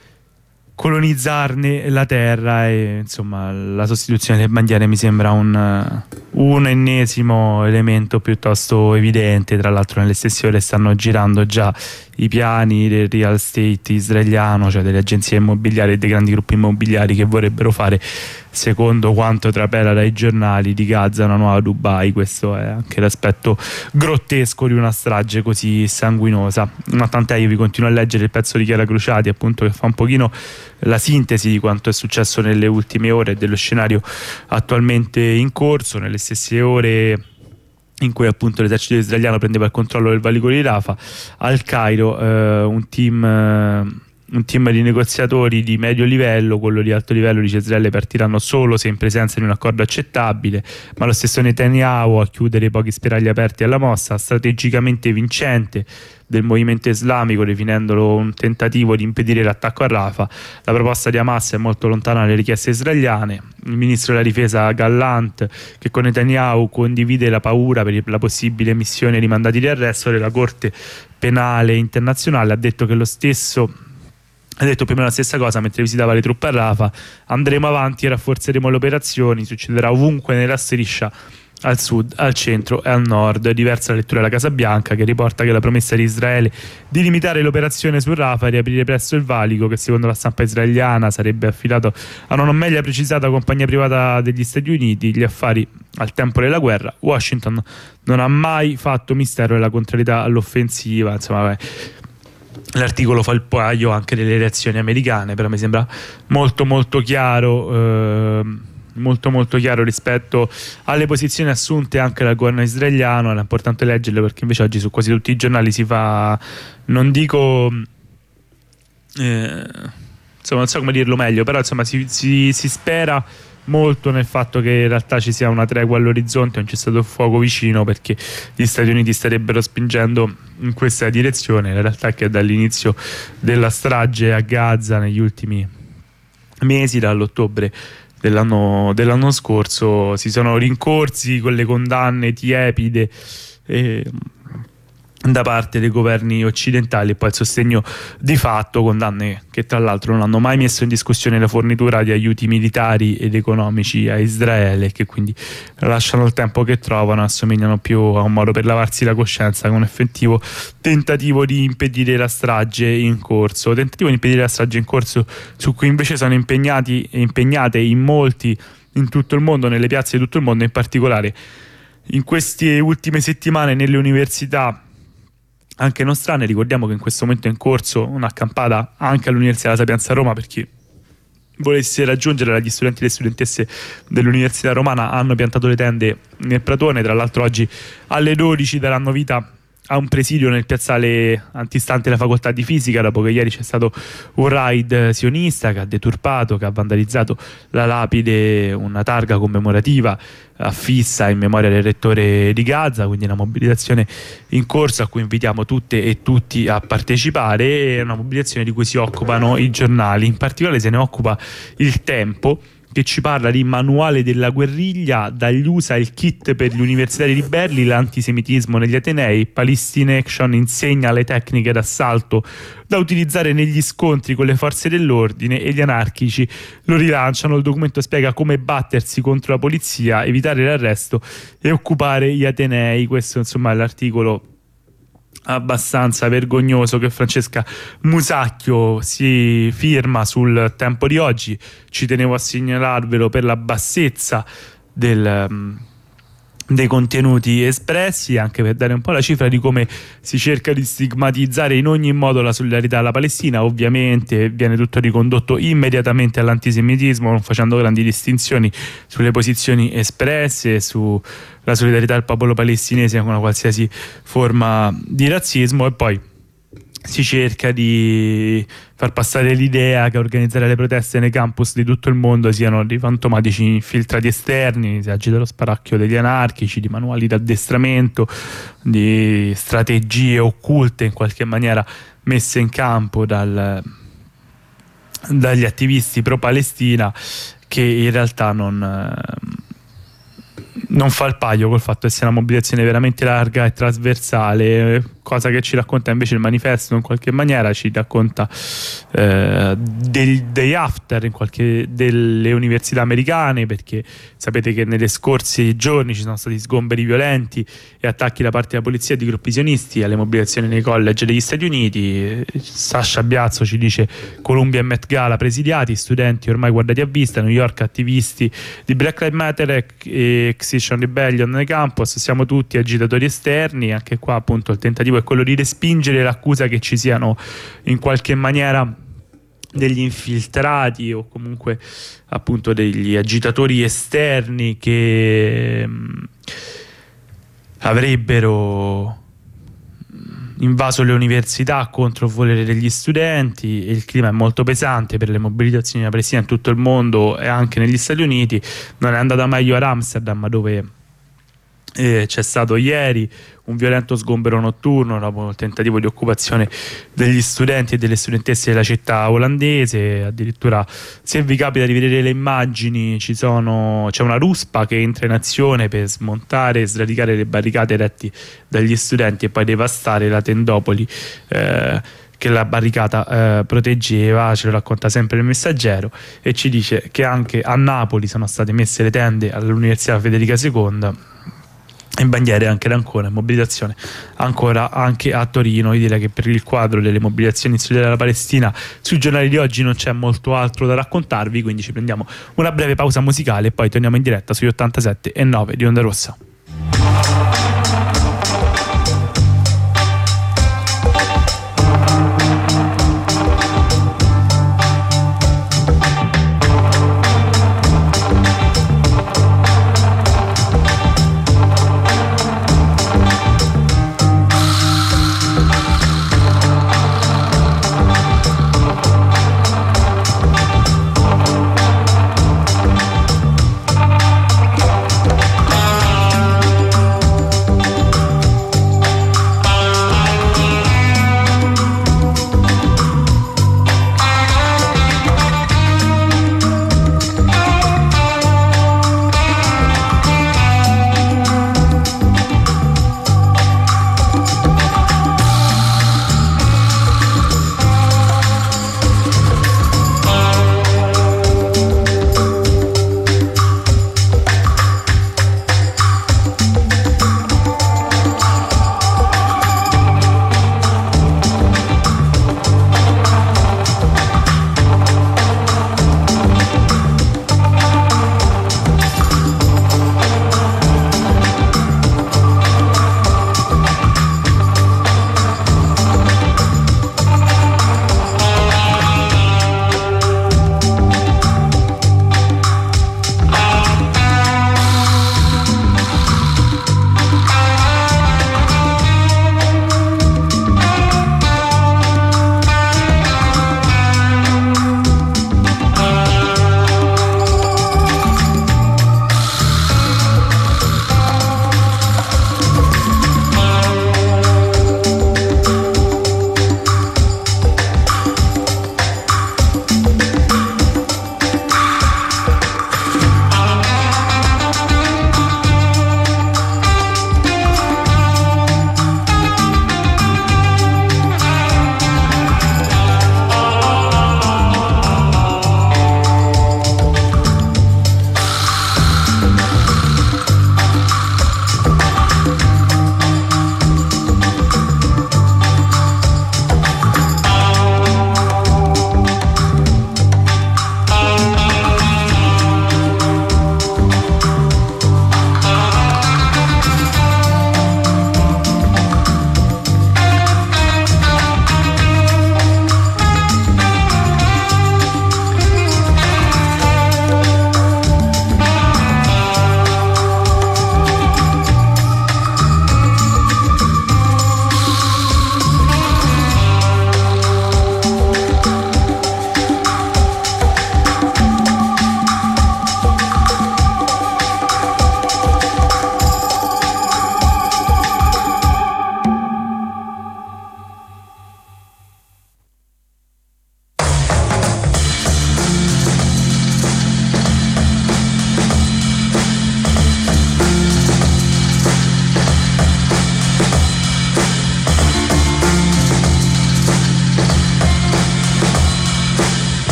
colonizzarne la terra. E insomma la sostituzione delle bandiere mi sembra un, un ennesimo elemento piuttosto evidente. Tra l'altro nelle stesse ore stanno girando già i piani del real estate israeliano, cioè delle agenzie immobiliari e dei grandi gruppi immobiliari che vorrebbero fare, secondo quanto trapela dai giornali, di Gaza una nuova Dubai. Questo è anche l'aspetto grottesco di una strage così sanguinosa. Ma tant'è, io vi continuo a leggere il pezzo di Chiara Crociati, appunto, che fa un pochino la sintesi di quanto è successo nelle ultime ore e dello scenario attualmente in corso. Nelle stesse ore in cui appunto l'esercito israeliano prendeva il controllo del valico di Rafah, al Cairo eh, un team eh, un team di negoziatori di medio livello, quello di alto livello dice Israele partiranno solo se in presenza di un accordo accettabile, ma lo stesso Netanyahu a chiudere i pochi spiragli aperti alla mossa strategicamente vincente del movimento islamico, definendolo un tentativo di impedire l'attacco a Rafah. La proposta di Hamas è molto lontana dalle richieste israeliane. Il ministro della difesa Gallant, che con Netanyahu condivide la paura per la possibile emissione di mandati di arresto della Corte Penale Internazionale, ha detto che lo stesso ha detto più o meno la stessa cosa mentre visitava le truppe a Rafah: andremo avanti e rafforzeremo le operazioni, succederà ovunque nella striscia al sud, al centro e al nord. Diversa la lettura della Casa Bianca, che riporta che la promessa di Israele di limitare l'operazione su Rafah e riaprire presto il valico, che secondo la stampa israeliana sarebbe affidato a una non meglio precisata compagnia privata degli Stati Uniti, gli affari al tempo della guerra. Washington non ha mai fatto mistero della contrarietà all'offensiva. Insomma, vabbè, l'articolo fa il paio anche delle elezioni americane, però mi sembra molto molto chiaro, eh, molto molto chiaro rispetto alle posizioni assunte anche dal governo israeliano. È importante leggerle, perché invece oggi su quasi tutti i giornali si fa, non dico eh, insomma non so come dirlo meglio, però insomma si, si, si spera molto nel fatto che in realtà ci sia una tregua all'orizzonte, non c'è stato fuoco vicino, perché gli Stati Uniti starebbero spingendo in questa direzione. La realtà è che dall'inizio della strage a Gaza negli ultimi mesi, dall'ottobre dell'anno dell'anno scorso, si sono rincorsi con le condanne tiepide eh, da parte dei governi occidentali, e poi il sostegno di fatto, condanne che tra l'altro non hanno mai messo in discussione la fornitura di aiuti militari ed economici a Israele, che quindi lasciano il tempo che trovano, assomigliano più a un modo per lavarsi la coscienza che un effettivo tentativo di impedire la strage in corso. Tentativo di impedire la strage in corso su cui invece sono impegnati e impegnate in molti in tutto il mondo, nelle piazze di tutto il mondo, in particolare in queste ultime settimane nelle università anche nostrane. Ricordiamo che in questo momento è in corso un'accampata anche all'Università della Sapienza a Roma, per chi volesse raggiungere. Gli studenti e le studentesse dell'Università Romana hanno piantato le tende nel Pratone. Tra l'altro oggi alle dodici daranno vita a un presidio nel piazzale antistante la facoltà di fisica, dopo che ieri c'è stato un raid sionista che ha deturpato, che ha vandalizzato la lapide, una targa commemorativa affissa in memoria del rettore di Gaza. Quindi una mobilitazione in corso a cui invitiamo tutte e tutti a partecipare. È una mobilitazione di cui si occupano i giornali, in particolare se ne occupa Il Tempo, che ci parla di manuale della guerriglia, dagli U S A il kit per gli universitari ribelli, l'antisemitismo negli atenei, Palestine Action insegna le tecniche d'assalto da utilizzare negli scontri con le forze dell'ordine, e gli anarchici lo rilanciano. Il documento spiega come battersi contro la polizia, evitare l'arresto e occupare gli atenei. Questo insomma è l'articolo abbastanza vergognoso che Francesca Musacchio si firma sul Tempo di oggi. Ci tenevo a segnalarvelo per la bassezza del, dei contenuti espressi, anche per dare un po' la cifra di come si cerca di stigmatizzare in ogni modo la solidarietà alla Palestina. Ovviamente viene tutto ricondotto immediatamente all'antisemitismo, non facendo grandi distinzioni sulle posizioni espresse, su la solidarietà al popolo palestinese con una qualsiasi forma di razzismo. E poi si cerca di far passare l'idea che organizzare le proteste nei campus di tutto il mondo siano dei fantomatici infiltrati esterni, si agita lo sparacchio degli anarchici, di manuali d'addestramento, di strategie occulte in qualche maniera messe in campo dal, dagli attivisti pro-Palestina, che in realtà non... non fa il paio col fatto che sia una mobilitazione veramente larga e trasversale, cosa che ci racconta invece il manifesto in qualche maniera. Ci racconta eh, del day after in qualche delle università americane, perché sapete che negli scorsi giorni ci sono stati sgomberi violenti e attacchi da parte della polizia di gruppi sionisti alle mobilitazioni nei college degli Stati Uniti. Sasha Biazzo ci dice: Columbia e Met Gala presidiati, studenti ormai guardati a vista, New York attivisti di Black Lives Matter e Extinction Rebellion nei campus, siamo tutti agitatori esterni. Anche qua appunto il tentativo è quello di respingere l'accusa che ci siano in qualche maniera degli infiltrati o comunque appunto degli agitatori esterni che mh, avrebbero invaso le università contro il volere degli studenti. E il clima è molto pesante per le mobilitazioni della Palestina in tutto il mondo e anche negli Stati Uniti. Non è andata meglio ad Amsterdam, dove eh, c'è stato ieri un violento sgombero notturno dopo il tentativo di occupazione degli studenti e delle studentesse della città olandese. Addirittura, se vi capita di vedere le immagini, ci sono, c'è una ruspa che entra in azione per smontare e sradicare le barricate erette dagli studenti e poi devastare la tendopoli eh, che la barricata eh, proteggeva. Ce lo racconta sempre il Messaggero, e ci dice che anche a Napoli sono state messe le tende all'Università Federica seconda. in bandiere anche da Ancona, in mobilitazione ancora anche a Torino. Io direi che per il quadro delle mobilitazioni in Sud della Palestina sui giornali di oggi non c'è molto altro da raccontarvi, quindi ci prendiamo una breve pausa musicale e poi torniamo in diretta sugli ottantasette e nove di Onda Rossa.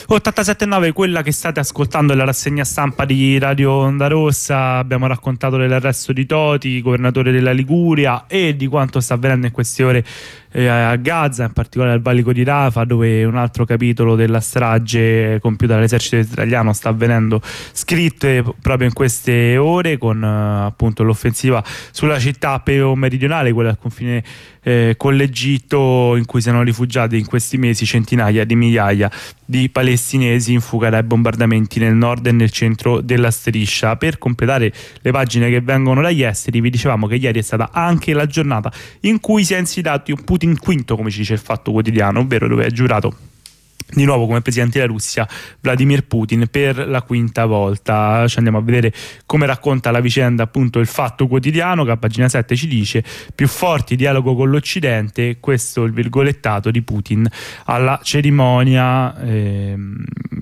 ottantasette virgola nove, quella che state ascoltando è la rassegna stampa di Radio Onda Rossa. Abbiamo raccontato dell'arresto di Toti, governatore della Liguria, e di quanto sta avvenendo in queste ore eh, a Gaza, in particolare al valico di Rafah, dove un altro capitolo della strage compiuta dall'esercito israeliano sta avvenendo, scritte proprio in queste ore, con eh, appunto l'offensiva sulla città meridionale, quella al confine eh, con l'Egitto, in cui si sono rifugiati in questi mesi centinaia di migliaia di palestinesi in fuga dai bombardamenti nel nord e nel centro della striscia. Per completare le pagine che vengono dagli esteri, vi dicevamo che ieri è stata anche la giornata in cui si è insediato un Putin quinto, come ci dice il Fatto Quotidiano, ovvero dove è giurato di nuovo come presidente della Russia Vladimir Putin per la quinta volta. Ci andiamo a vedere come racconta la vicenda appunto il Fatto Quotidiano, che a pagina sette ci dice: più forti dialogo con l'Occidente, questo è il virgolettato di Putin alla cerimonia. ehm,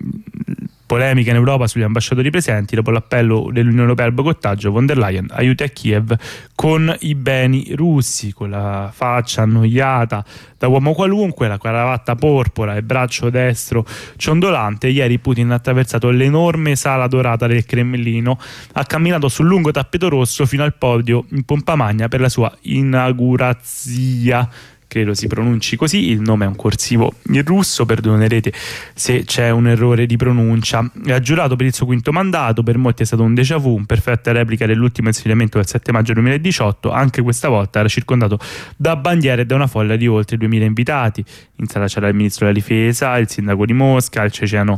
Polemica in Europa sugli ambasciatori presenti dopo l'appello dell'Unione Europea al boicottaggio. Von der Leyen aiuta Kiev con i beni russi, con la faccia annoiata da uomo qualunque, la cravatta porpora e braccio destro ciondolante. Ieri Putin ha attraversato l'enorme sala dorata del Cremlino, ha camminato sul lungo tappeto rosso fino al podio in pompa magna per la sua inaugurazia. Credo si pronunci così, il nome è un corsivo in russo, perdonerete se c'è un errore di pronuncia. Ha giurato per il suo quinto mandato, per molti è stato un déjà vu, un perfetta replica dell'ultimo insediamento del sette maggio duemiladiciotto. Anche questa volta era circondato da bandiere e da una folla di oltre duemila invitati. In sala c'era il ministro della difesa, il sindaco di Mosca, il ceceno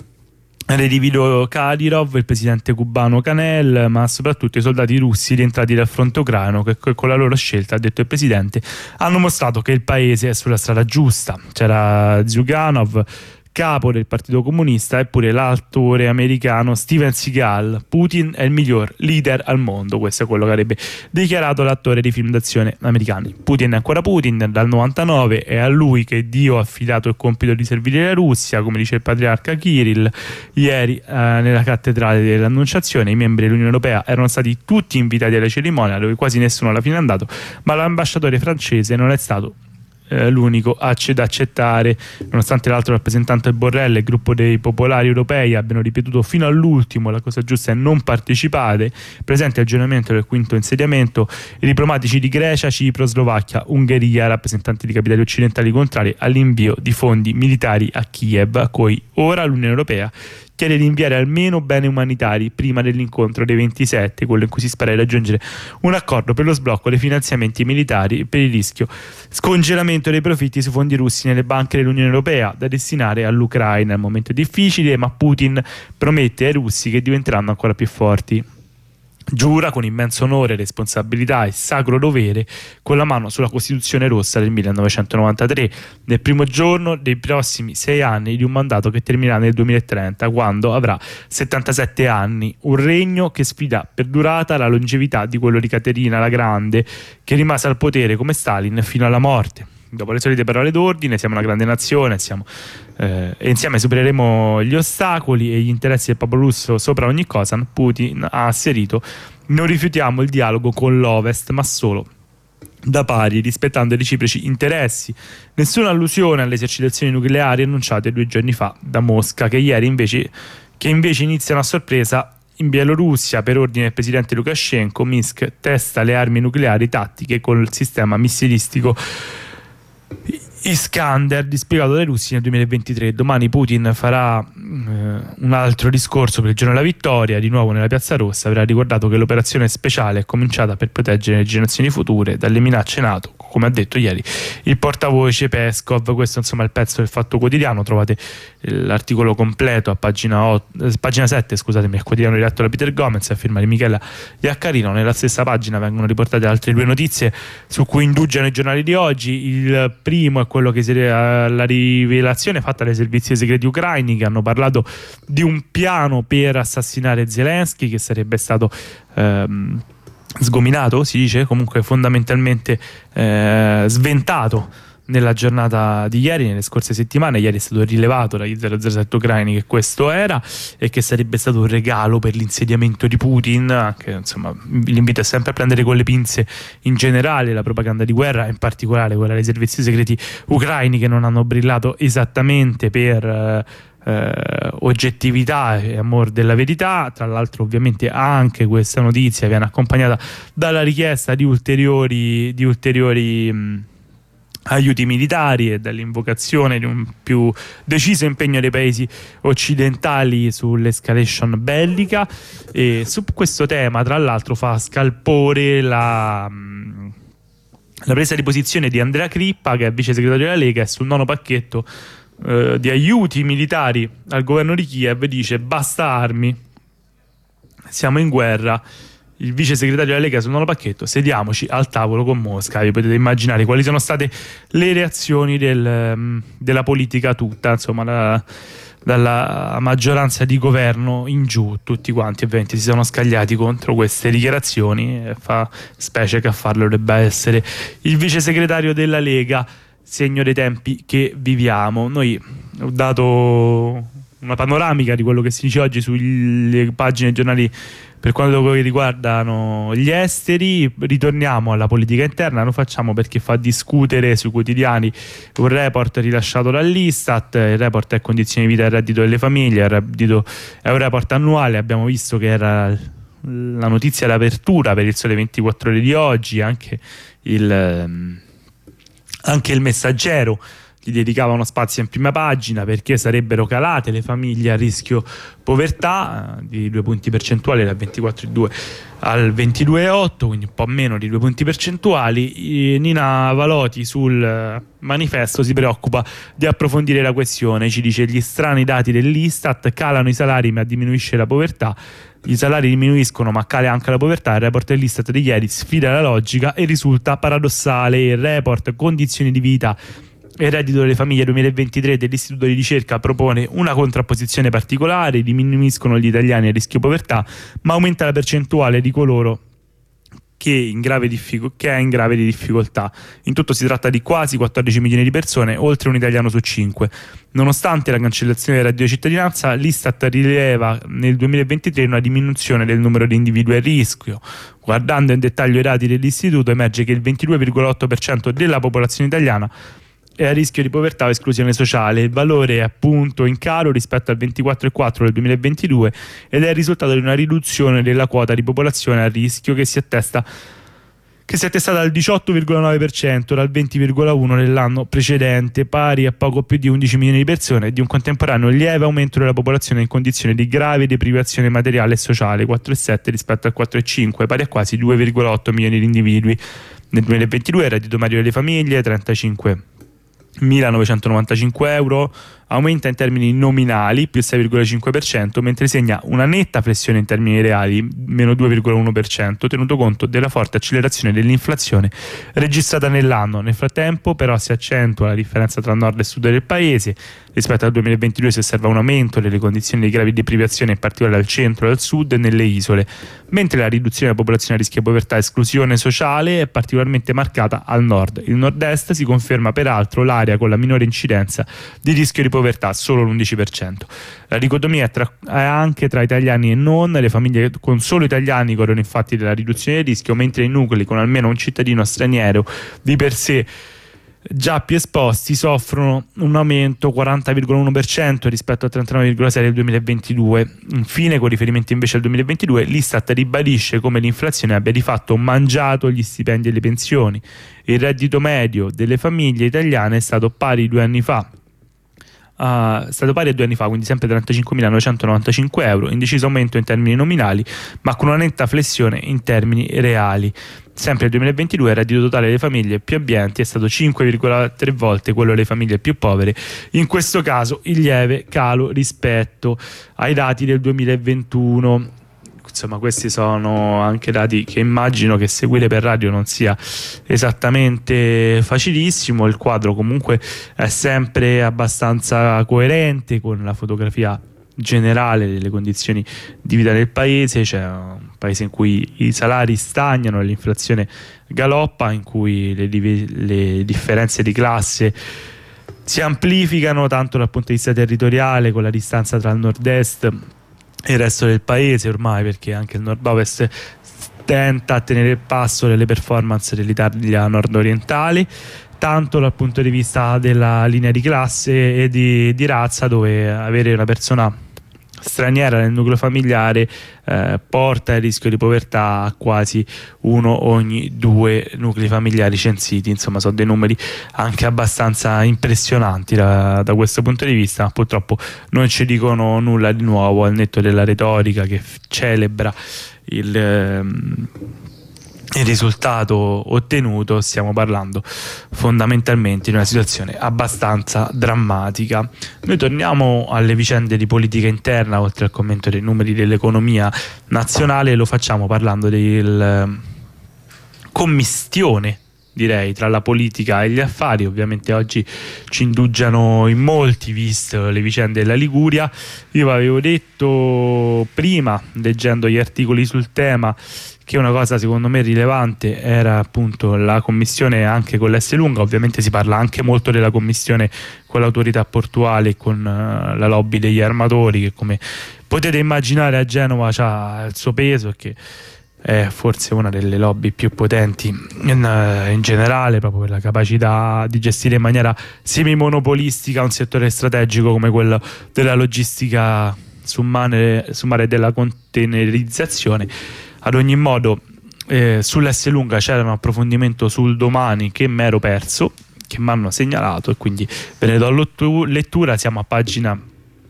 Redivido Kadyrov, il presidente cubano Canel, ma soprattutto i soldati russi rientrati dal fronte ucraino, che con la loro scelta, ha detto il presidente, hanno mostrato che il paese è sulla strada giusta. C'era Zyuganov, capo del Partito Comunista, eppure l'attore americano Steven Seagal. Putin è il miglior leader al mondo, questo è quello che avrebbe dichiarato l'attore di film d'azione americani. Putin è ancora Putin dal novantanove, è a lui che Dio ha affidato il compito di servire la Russia, come dice il patriarca Kirill. Ieri eh, nella cattedrale dell'Annunciazione i membri dell'Unione Europea erano stati tutti invitati alla cerimonia, dove quasi nessuno alla fine è andato, ma l'ambasciatore francese non è stato l'unico a accettare, nonostante l'altro rappresentante Borrell e il gruppo dei popolari europei abbiano ripetuto fino all'ultimo la cosa giusta e non partecipate. Presente al giuramento del quinto insediamento i diplomatici di Grecia, Cipro, Slovacchia, Ungheria, rappresentanti di capitali occidentali contrari all'invio di fondi militari a Kiev, a cui ora l'Unione Europea chiede di inviare almeno beni umanitari prima dell'incontro dei ventisette, quello in cui si spera di raggiungere un accordo per lo sblocco dei finanziamenti militari per il rischio scongelamento dei profitti su fondi russi nelle banche dell'Unione Europea da destinare all'Ucraina. È un momento difficile, ma Putin promette ai russi che diventeranno ancora più forti. Giura con immenso onore, responsabilità e sacro dovere, con la mano sulla Costituzione rossa del millenovecentonovantatré, nel primo giorno dei prossimi sei anni di un mandato che terminerà nel duemilatrenta, quando avrà settantasette anni. Un regno che sfida per durata la longevità di quello di Caterina la Grande, che rimase al potere come Stalin fino alla morte. Dopo le solite parole d'ordine, siamo una grande nazione, siamo, eh, e insieme supereremo gli ostacoli e gli interessi del popolo russo sopra ogni cosa, Putin ha asserito: non rifiutiamo il dialogo con l'Ovest, ma solo da pari, rispettando i reciproci interessi. Nessuna allusione alle esercitazioni nucleari annunciate due giorni fa da Mosca, che ieri invece, che invece iniziano a sorpresa in Bielorussia. Per ordine del presidente Lukashenko, Minsk testa le armi nucleari tattiche con il sistema missilistico Iskander dispiegato dai russi nel duemilaventitré. Domani Putin farà eh, un altro discorso per il giorno della vittoria, di nuovo nella Piazza Rossa. Avrà ricordato che l'operazione speciale è cominciata per proteggere le generazioni future dalle minacce NATO, come ha detto ieri il portavoce Peskov. Questo insomma è il pezzo del Fatto Quotidiano. Trovate l'articolo completo a pagina, otto, eh, pagina sette, scusatemi, il quotidiano diretto da Peter Gomez a firma di Michela Iaccarino. Nella stessa pagina vengono riportate altre due notizie su cui indugiano i giornali di oggi. Il primo è quello che seria la rivelazione fatta dai servizi segreti ucraini, che hanno parlato di un piano per assassinare Zelensky, che sarebbe stato ehm, sgominato, si dice, comunque fondamentalmente eh, sventato nella giornata di ieri, nelle scorse settimane. Ieri è stato rilevato dagli zero zero sette ucraini che questo era e che sarebbe stato un regalo per l'insediamento di Putin. Anche, insomma, l'invito è sempre a prendere con le pinze in generale la propaganda di guerra, in particolare quella dei servizi segreti ucraini, che non hanno brillato esattamente per eh, eh, oggettività e amor della verità. Tra l'altro ovviamente anche questa notizia viene accompagnata dalla richiesta di ulteriori, di ulteriori mh, aiuti militari e dall'invocazione di un più deciso impegno dei paesi occidentali sull'escalation bellica. E su questo tema tra l'altro fa scalpore la, la presa di posizione di Andrea Crippa, che è vice segretario della Lega, e sul nono pacchetto eh, di aiuti militari al governo di Kiev dice: basta armi, siamo in guerra. Il vice segretario della Lega sul nono pacchetto: sediamoci al tavolo con Mosca. Vi potete immaginare quali sono state le reazioni del, della politica tutta, insomma, la, dalla maggioranza di governo in giù. Tutti quanti ovviamente si sono scagliati contro queste dichiarazioni, e fa specie che a farlo debba essere il vice segretario della Lega, segno dei tempi che viviamo. Noi ho dato una panoramica di quello che si dice oggi sulle pagine dei giornali per quanto riguardano gli esteri. Ritorniamo alla politica interna, lo facciamo perché fa discutere sui quotidiani un report rilasciato dall'Istat. Il report è condizioni di vita e reddito delle famiglie, il reddito è un report annuale, abbiamo visto che era la notizia d'apertura per il Sole ventiquattro Ore di oggi, anche il, anche il Messaggero gli dedicava uno spazio in prima pagina, perché sarebbero calate le famiglie a rischio povertà di due punti percentuali dal ventiquattro virgola due al ventidue virgola otto, quindi un po' meno di due punti percentuali. Nina Valoti sul Manifesto si preoccupa di approfondire la questione, ci dice: gli strani dati dell'Istat, calano i salari ma diminuisce la povertà, i salari diminuiscono ma cala anche la povertà. Il report dell'Istat di ieri sfida la logica e risulta paradossale. Il report condizioni di vita e il reddito delle famiglie duemilaventitré dell'Istituto di Ricerca propone una contrapposizione particolare: diminuiscono gli italiani a rischio povertà, ma aumenta la percentuale di coloro che, in grave diffic- che è in grave di difficoltà. In tutto si tratta di quasi quattordici milioni di persone, oltre un italiano su cinque. Nonostante la cancellazione del reddito di cittadinanza, l'Istat rileva nel duemilaventitré una diminuzione del numero di individui a rischio. Guardando in dettaglio i dati dell'istituto, emerge che il ventidue virgola otto per cento della popolazione italiana è a rischio di povertà o esclusione sociale. Il valore è appunto in calo rispetto al ventiquattro virgola quattro del duemilaventidue ed è il risultato di una riduzione della quota di popolazione a rischio che si attesta che si è attestata al diciotto virgola nove per cento dal venti virgola uno per cento dell'anno precedente, pari a poco più di undici milioni di persone, e di un contemporaneo lieve aumento della popolazione in condizioni di grave deprivazione materiale e sociale, quattro virgola sette rispetto al quattro virgola cinque, pari a quasi due virgola otto milioni di individui. Nel duemilaventidue il reddito medio delle famiglie, trentacinquemilanovantacinque euro, aumenta in termini nominali più sei virgola cinque per cento, mentre segna una netta flessione in termini reali meno due virgola uno per cento, tenuto conto della forte accelerazione dell'inflazione registrata nell'anno. Nel frattempo però si accentua la differenza tra nord e sud del paese. Rispetto al duemilaventidue si osserva un aumento delle condizioni di grave deprivazione, in particolare al centro e al sud e nelle isole, mentre la riduzione della popolazione a rischio di povertà e esclusione sociale è particolarmente marcata al nord. Il nord-est si conferma peraltro l'area con la minore incidenza di rischio di povertà, solo l'undici per cento. La dicotomia è, tra, è anche tra italiani e non. Le famiglie con solo italiani corrono infatti della riduzione del rischio, mentre i nuclei con almeno un cittadino straniero di per sé già più esposti soffrono un aumento quaranta virgola uno per cento rispetto al trentanove virgola sei per cento del duemilaventidue. Infine, con riferimento invece al duemilaventidue, l'Istat ribadisce come l'inflazione abbia di fatto mangiato gli stipendi e le pensioni. Il reddito medio delle famiglie italiane è stato pari due anni fa Uh, è stato pari a due anni fa, quindi sempre trentacinquemilanovecentonovantacinque euro, in deciso aumento in termini nominali, ma con una netta flessione in termini reali. Sempre nel duemilaventidue il reddito totale delle famiglie più abbienti è stato cinque virgola tre volte quello delle famiglie più povere, in questo caso in lieve calo rispetto ai dati del duemilaventuno. Insomma, questi sono anche dati che immagino che seguire per radio non sia esattamente facilissimo. Il quadro comunque è sempre abbastanza coerente con la fotografia generale delle condizioni di vita del paese. C'è un paese in cui i salari stagnano e l'inflazione galoppa, in cui le, le differenze di classe si amplificano tanto dal punto di vista territoriale, con la distanza tra il nord-est e il resto del paese ormai, perché anche il nord-ovest tenta a tenere il passo delle performance dell'Italia nord-orientale. tanto dal punto di vista della linea di classe e di, di razza, dove avere una persona straniera nel nucleo familiare eh, porta il rischio di povertà a quasi uno ogni due nuclei familiari censiti. Insomma, sono dei numeri anche abbastanza impressionanti da, da questo punto di vista, ma purtroppo non ci dicono nulla di nuovo, al netto della retorica che celebra il ehm, il risultato ottenuto. Stiamo parlando fondamentalmente di una situazione abbastanza drammatica. Noi torniamo alle vicende di politica interna, oltre al commento dei numeri dell'economia nazionale, e lo facciamo parlando del commistione, direi, tra la politica e gli affari. Ovviamente oggi ci indugiano in molti, visto le vicende della Liguria. Io avevo detto prima, leggendo gli articoli sul tema, che una cosa secondo me rilevante era appunto la commissione anche con l'Esselunga. Ovviamente si parla anche molto della commissione con l'autorità portuale e con uh, la lobby degli armatori, che come potete immaginare a Genova ha il suo peso e che è forse una delle lobby più potenti in, in generale, proprio per la capacità di gestire in maniera semimonopolistica un settore strategico come quello della logistica su mare, su mare della containerizzazione. Ad ogni modo, eh, sull'Esselunga c'era un approfondimento sul Domani che mi ero perso, che mi hanno segnalato, e quindi ve ne do lettura. Siamo a pagina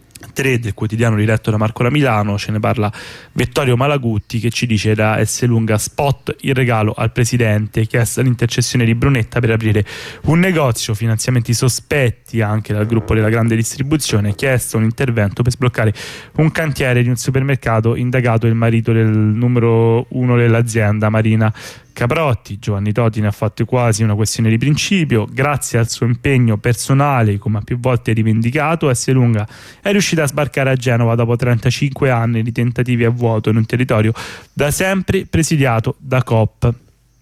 tre del quotidiano diretto da Marco da Milano. Ce ne parla Vittorio Malagutti, che ci dice: da Esselunga spot il regalo al presidente, chiesta l'intercessione di Brunetta per aprire un negozio, finanziamenti sospetti anche dal gruppo della grande distribuzione, chiesto un intervento per sbloccare un cantiere di un supermercato, indagato il marito del numero uno dell'azienda, Marina Caprotti. Giovanni Toti ne ha fatto quasi una questione di principio. Grazie al suo impegno personale, come ha più volte rivendicato, Esselunga è riuscita a sbarcare a Genova dopo trentacinque anni di tentativi a vuoto in un territorio da sempre presidiato da Coop.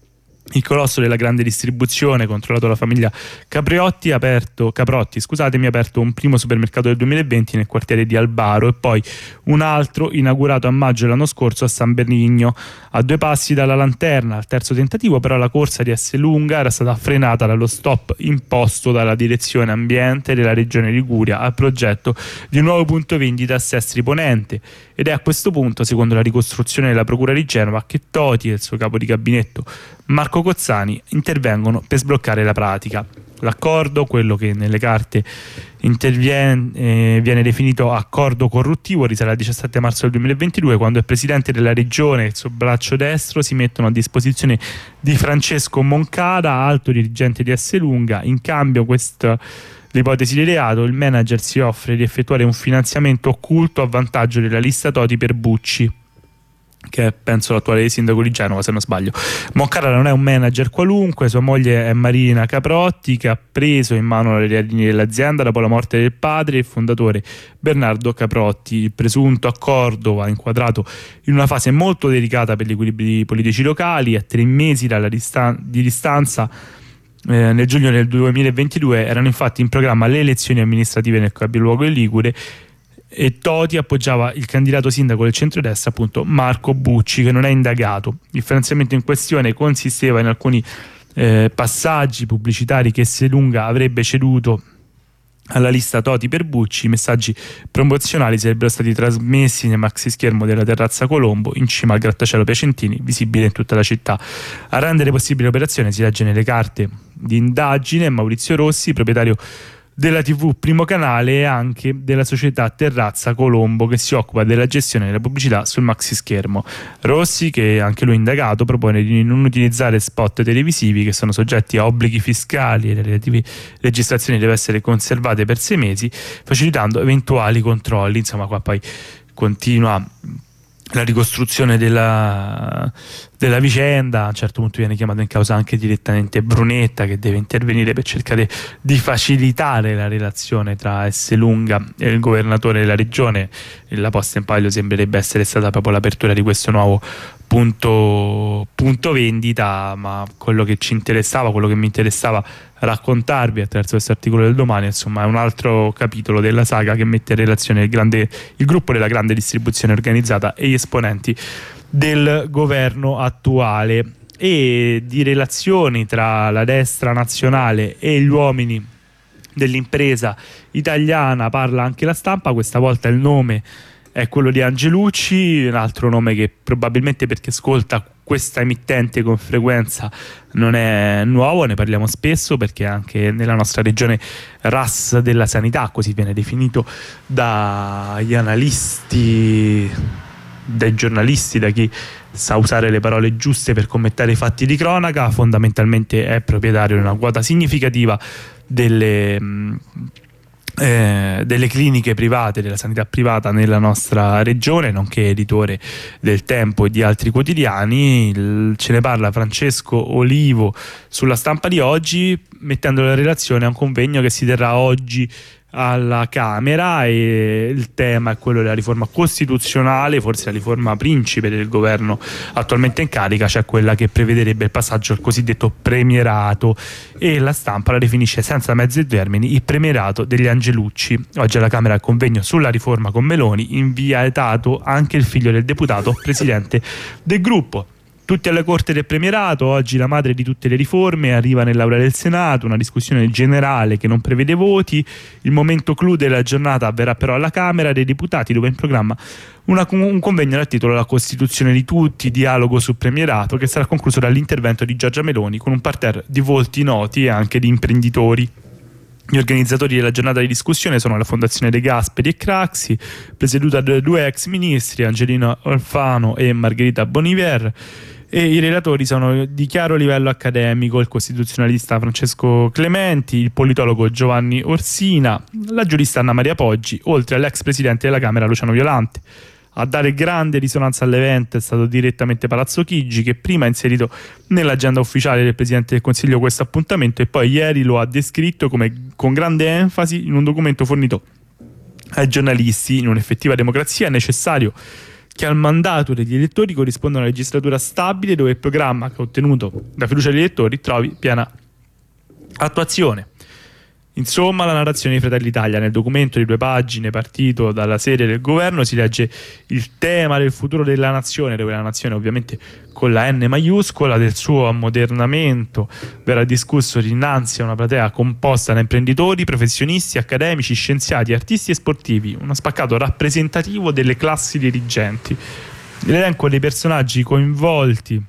Il colosso della grande distribuzione, controllato dalla famiglia Capriotti, aperto, Caprotti scusatemi, ha aperto un primo supermercato del duemilaventi nel quartiere di Albaro e poi un altro inaugurato a maggio dell'anno scorso a San Benigno, a due passi dalla Lanterna. Al terzo tentativo però la corsa di Esselunga era stata frenata dallo stop imposto dalla direzione ambiente della regione Liguria al progetto di un nuovo punto vendita a Sestri Ponente, ed è a questo punto, secondo la ricostruzione della procura di Genova, che Toti e il suo capo di gabinetto Marco Cozzani intervengono per sbloccare la pratica. L'accordo, quello che nelle carte interviene, eh, viene definito accordo corruttivo, risale al diciassette marzo del duemilaventidue, quando il presidente della regione e il suo braccio destro si mettono a disposizione di Francesco Moncada, alto dirigente di Esselunga. In cambio questa l'ipotesi di reato, il manager si offre di effettuare un finanziamento occulto a vantaggio della lista Toti per Bucci, che è penso l'attuale sindaco di Genova se non sbaglio. Moncada non è un manager qualunque, sua moglie è Marina Caprotti, che ha preso in mano le redini dell'azienda dopo la morte del padre e il fondatore Bernardo Caprotti. Il presunto accordo va inquadrato in una fase molto delicata per gli equilibri politici locali. A tre mesi dalla distan- di distanza, Eh, nel giugno del duemilaventidue erano infatti in programma le elezioni amministrative nel capoluogo del Ligure, e Toti appoggiava il candidato sindaco del centrodestra, appunto Marco Bucci, che non è indagato. Il finanziamento in questione consisteva in alcuni eh, passaggi pubblicitari che Esselunga avrebbe ceduto alla lista Toti per Bucci. I messaggi promozionali sarebbero stati trasmessi nel maxi schermo della terrazza Colombo in cima al grattacielo Piacentini, visibile in tutta la città. A rendere possibile l'operazione, si legge nelle carte di indagine, Maurizio Rossi, proprietario della tivù Primo Canale e anche della società Terrazza Colombo, che si occupa della gestione della pubblicità sul maxi schermo. Rossi, che anche lui indagato, propone di non utilizzare spot televisivi che sono soggetti a obblighi fiscali e le relative registrazioni devono essere conservate per sei mesi, facilitando eventuali controlli. Insomma, qua poi continua la ricostruzione della, della vicenda. A un certo punto viene chiamato in causa anche direttamente Brunetta, che deve intervenire per cercare di facilitare la relazione tra Esselunga e il governatore della regione. La posta in palio sembrerebbe essere stata proprio l'apertura di questo nuovo punto, punto vendita, ma quello che ci interessava, quello che mi interessava raccontarvi attraverso questo articolo del Domani, insomma, è un altro capitolo della saga che mette in relazione il, grande, il gruppo della grande distribuzione organizzata e gli esponenti del governo attuale. e di relazioni tra la destra nazionale e gli uomini dell'impresa italiana parla anche La Stampa. Questa volta il nome è quello di Angelucci, un altro nome che probabilmente, perché ascolta questa emittente con frequenza, non è nuovo, ne parliamo spesso perché anche nella nostra regione R A S della sanità, così viene definito dagli analisti, dai giornalisti, da chi sa usare le parole giuste per commentare i fatti di cronaca, fondamentalmente è proprietario di una quota significativa delle Eh, delle cliniche private, della sanità privata nella nostra regione, nonché editore del Tempo e di altri quotidiani. Il, ce ne parla Francesco Olivo sulla Stampa di oggi, mettendo la relazione a un convegno che si terrà oggi alla Camera, e il tema è quello della riforma costituzionale, forse la riforma principe del governo attualmente in carica, cioè quella che prevederebbe il passaggio al cosiddetto premierato, e La Stampa la definisce senza mezzi termini il premierato degli Angelucci. Oggi alla Camera il convegno sulla riforma con Meloni, inviatato anche il figlio del deputato presidente del gruppo. Tutti alla corte del premierato, oggi la madre di tutte le riforme arriva nell'aula del Senato, una discussione generale che non prevede voti. Il momento clou della giornata avverrà però alla Camera dei Deputati, dove è in programma una, un convegno dal titolo La Costituzione di tutti, dialogo sul premierato, che sarà concluso dall'intervento di Giorgia Meloni con un parterre di volti noti e anche di imprenditori. Gli organizzatori della giornata di discussione sono la Fondazione De Gasperi e Craxi, presieduta da due ex ministri, Angelina Alfano e Margherita Boniver, e i relatori sono di chiaro livello accademico: il costituzionalista Francesco Clementi, il politologo Giovanni Orsina, la giurista Anna Maria Poggi, oltre all'ex presidente della Camera Luciano Violante. A dare grande risonanza all'evento è stato direttamente Palazzo Chigi, che prima ha inserito nell'agenda ufficiale del Presidente del Consiglio questo appuntamento e poi ieri lo ha descritto come, con grande enfasi, in un documento fornito ai giornalisti. In un'effettiva democrazia è necessario che al mandato degli elettori corrisponda una legislatura stabile, dove il programma che ha ottenuto la fiducia degli elettori trovi piena attuazione. Insomma, la narrazione di Fratelli d'Italia. Nel documento di due pagine partito dalla sede del governo si legge il tema del futuro della nazione, dove la nazione ovviamente con la N maiuscola, del suo ammodernamento verrà discusso dinanzi a una platea composta da imprenditori, professionisti, accademici, scienziati, artisti e sportivi, uno spaccato rappresentativo delle classi dirigenti. L'elenco dei personaggi coinvolti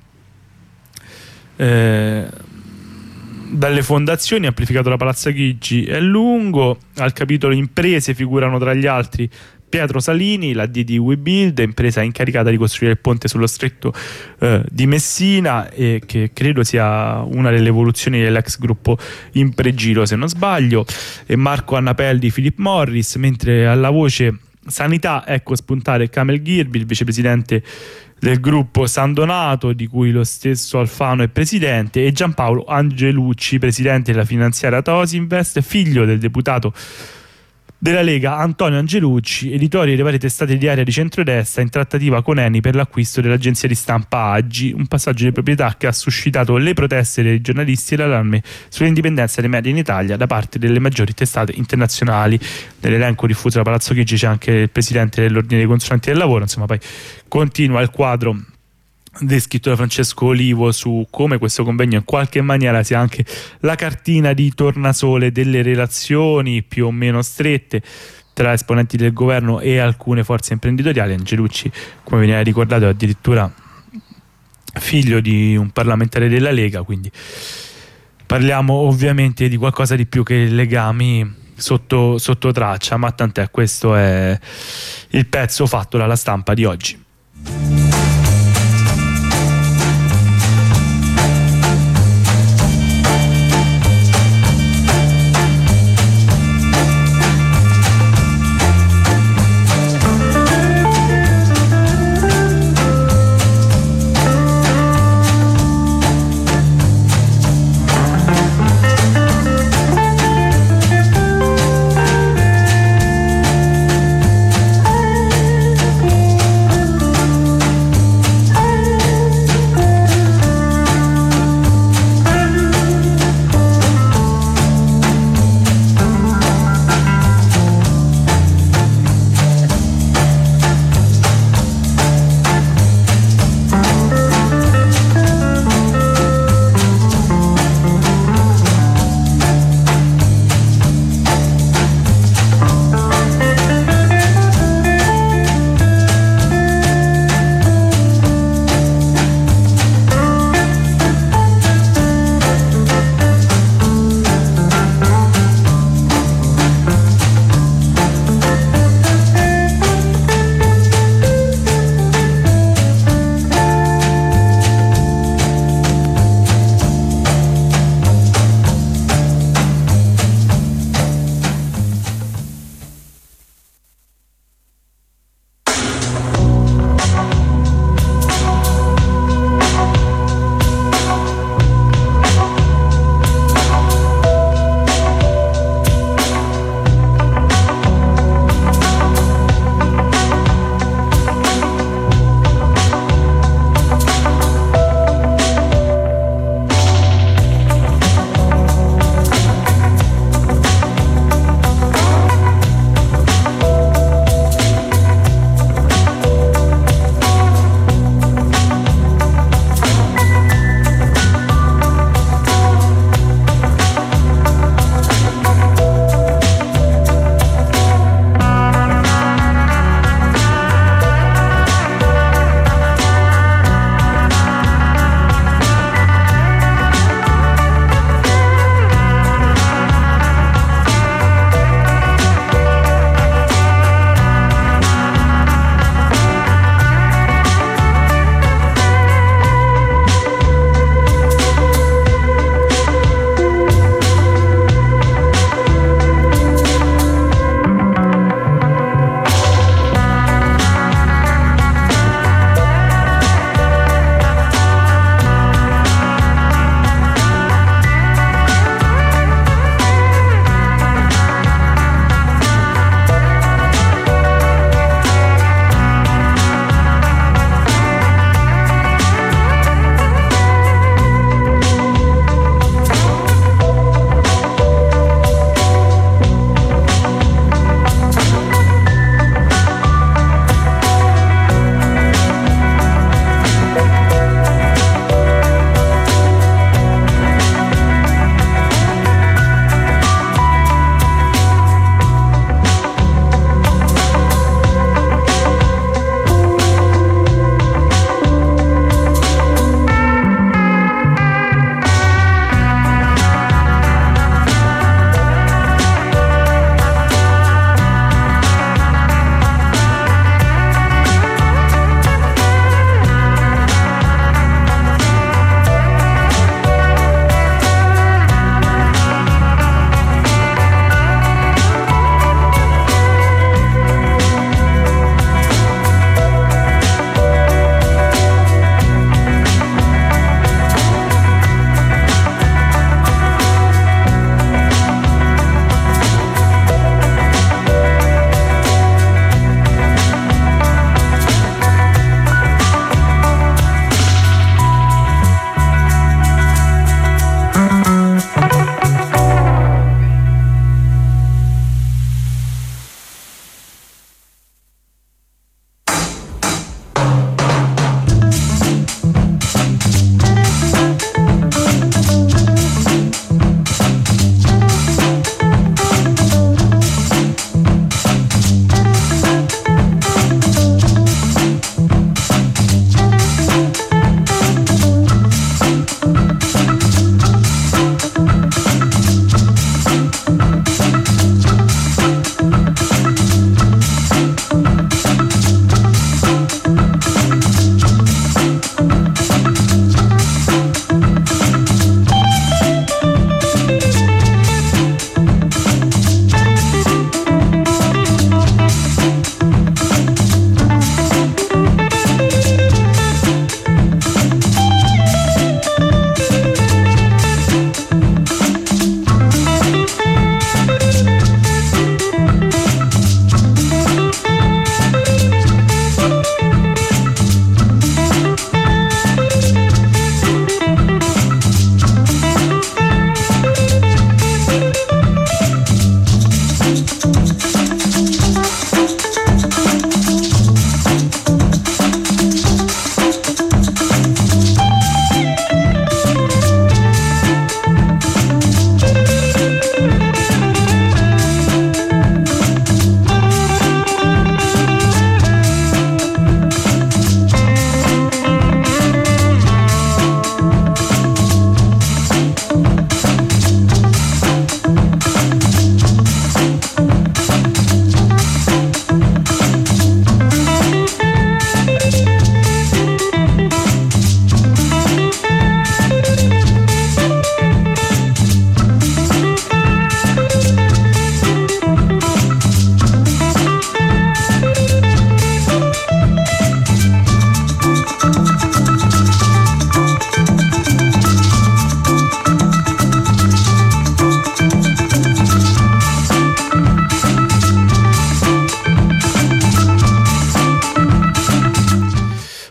eh, dalle fondazioni, amplificato da Palazzo Chigi, è lungo. Al capitolo imprese figurano tra gli altri Pietro Salini, la D di WeBuild, impresa incaricata di costruire il ponte sullo stretto eh, di Messina, e che credo sia una delle evoluzioni dell'ex gruppo Impregilo, se non sbaglio, e Marco Annapelli di Philip Morris. Mentre alla voce sanità ecco spuntare Kamel Ghirbi, il vicepresidente del gruppo San Donato, di cui lo stesso Alfano è presidente, e Giampaolo Angelucci, presidente della finanziaria Tosinvest, figlio del deputato della Lega Antonio Angelucci, editore delle varie testate di area di centrodestra, in trattativa con Eni per l'acquisto dell'agenzia di stampa Agi, un passaggio di proprietà che ha suscitato le proteste dei giornalisti e l'allarme sull'indipendenza dei media in Italia da parte delle maggiori testate internazionali. Nell'elenco diffuso da Palazzo Chigi c'è anche il presidente dell'Ordine dei Consulenti del Lavoro. Insomma, poi continua il quadro descritto da Francesco Olivo su come questo convegno in qualche maniera sia anche la cartina di tornasole delle relazioni più o meno strette tra esponenti del governo e alcune forze imprenditoriali. Angelucci, come veniva ricordato, è addirittura figlio di un parlamentare della Lega, quindi parliamo ovviamente di qualcosa di più che legami sotto, sotto traccia, ma tant'è, questo è il pezzo fatto dalla Stampa di oggi.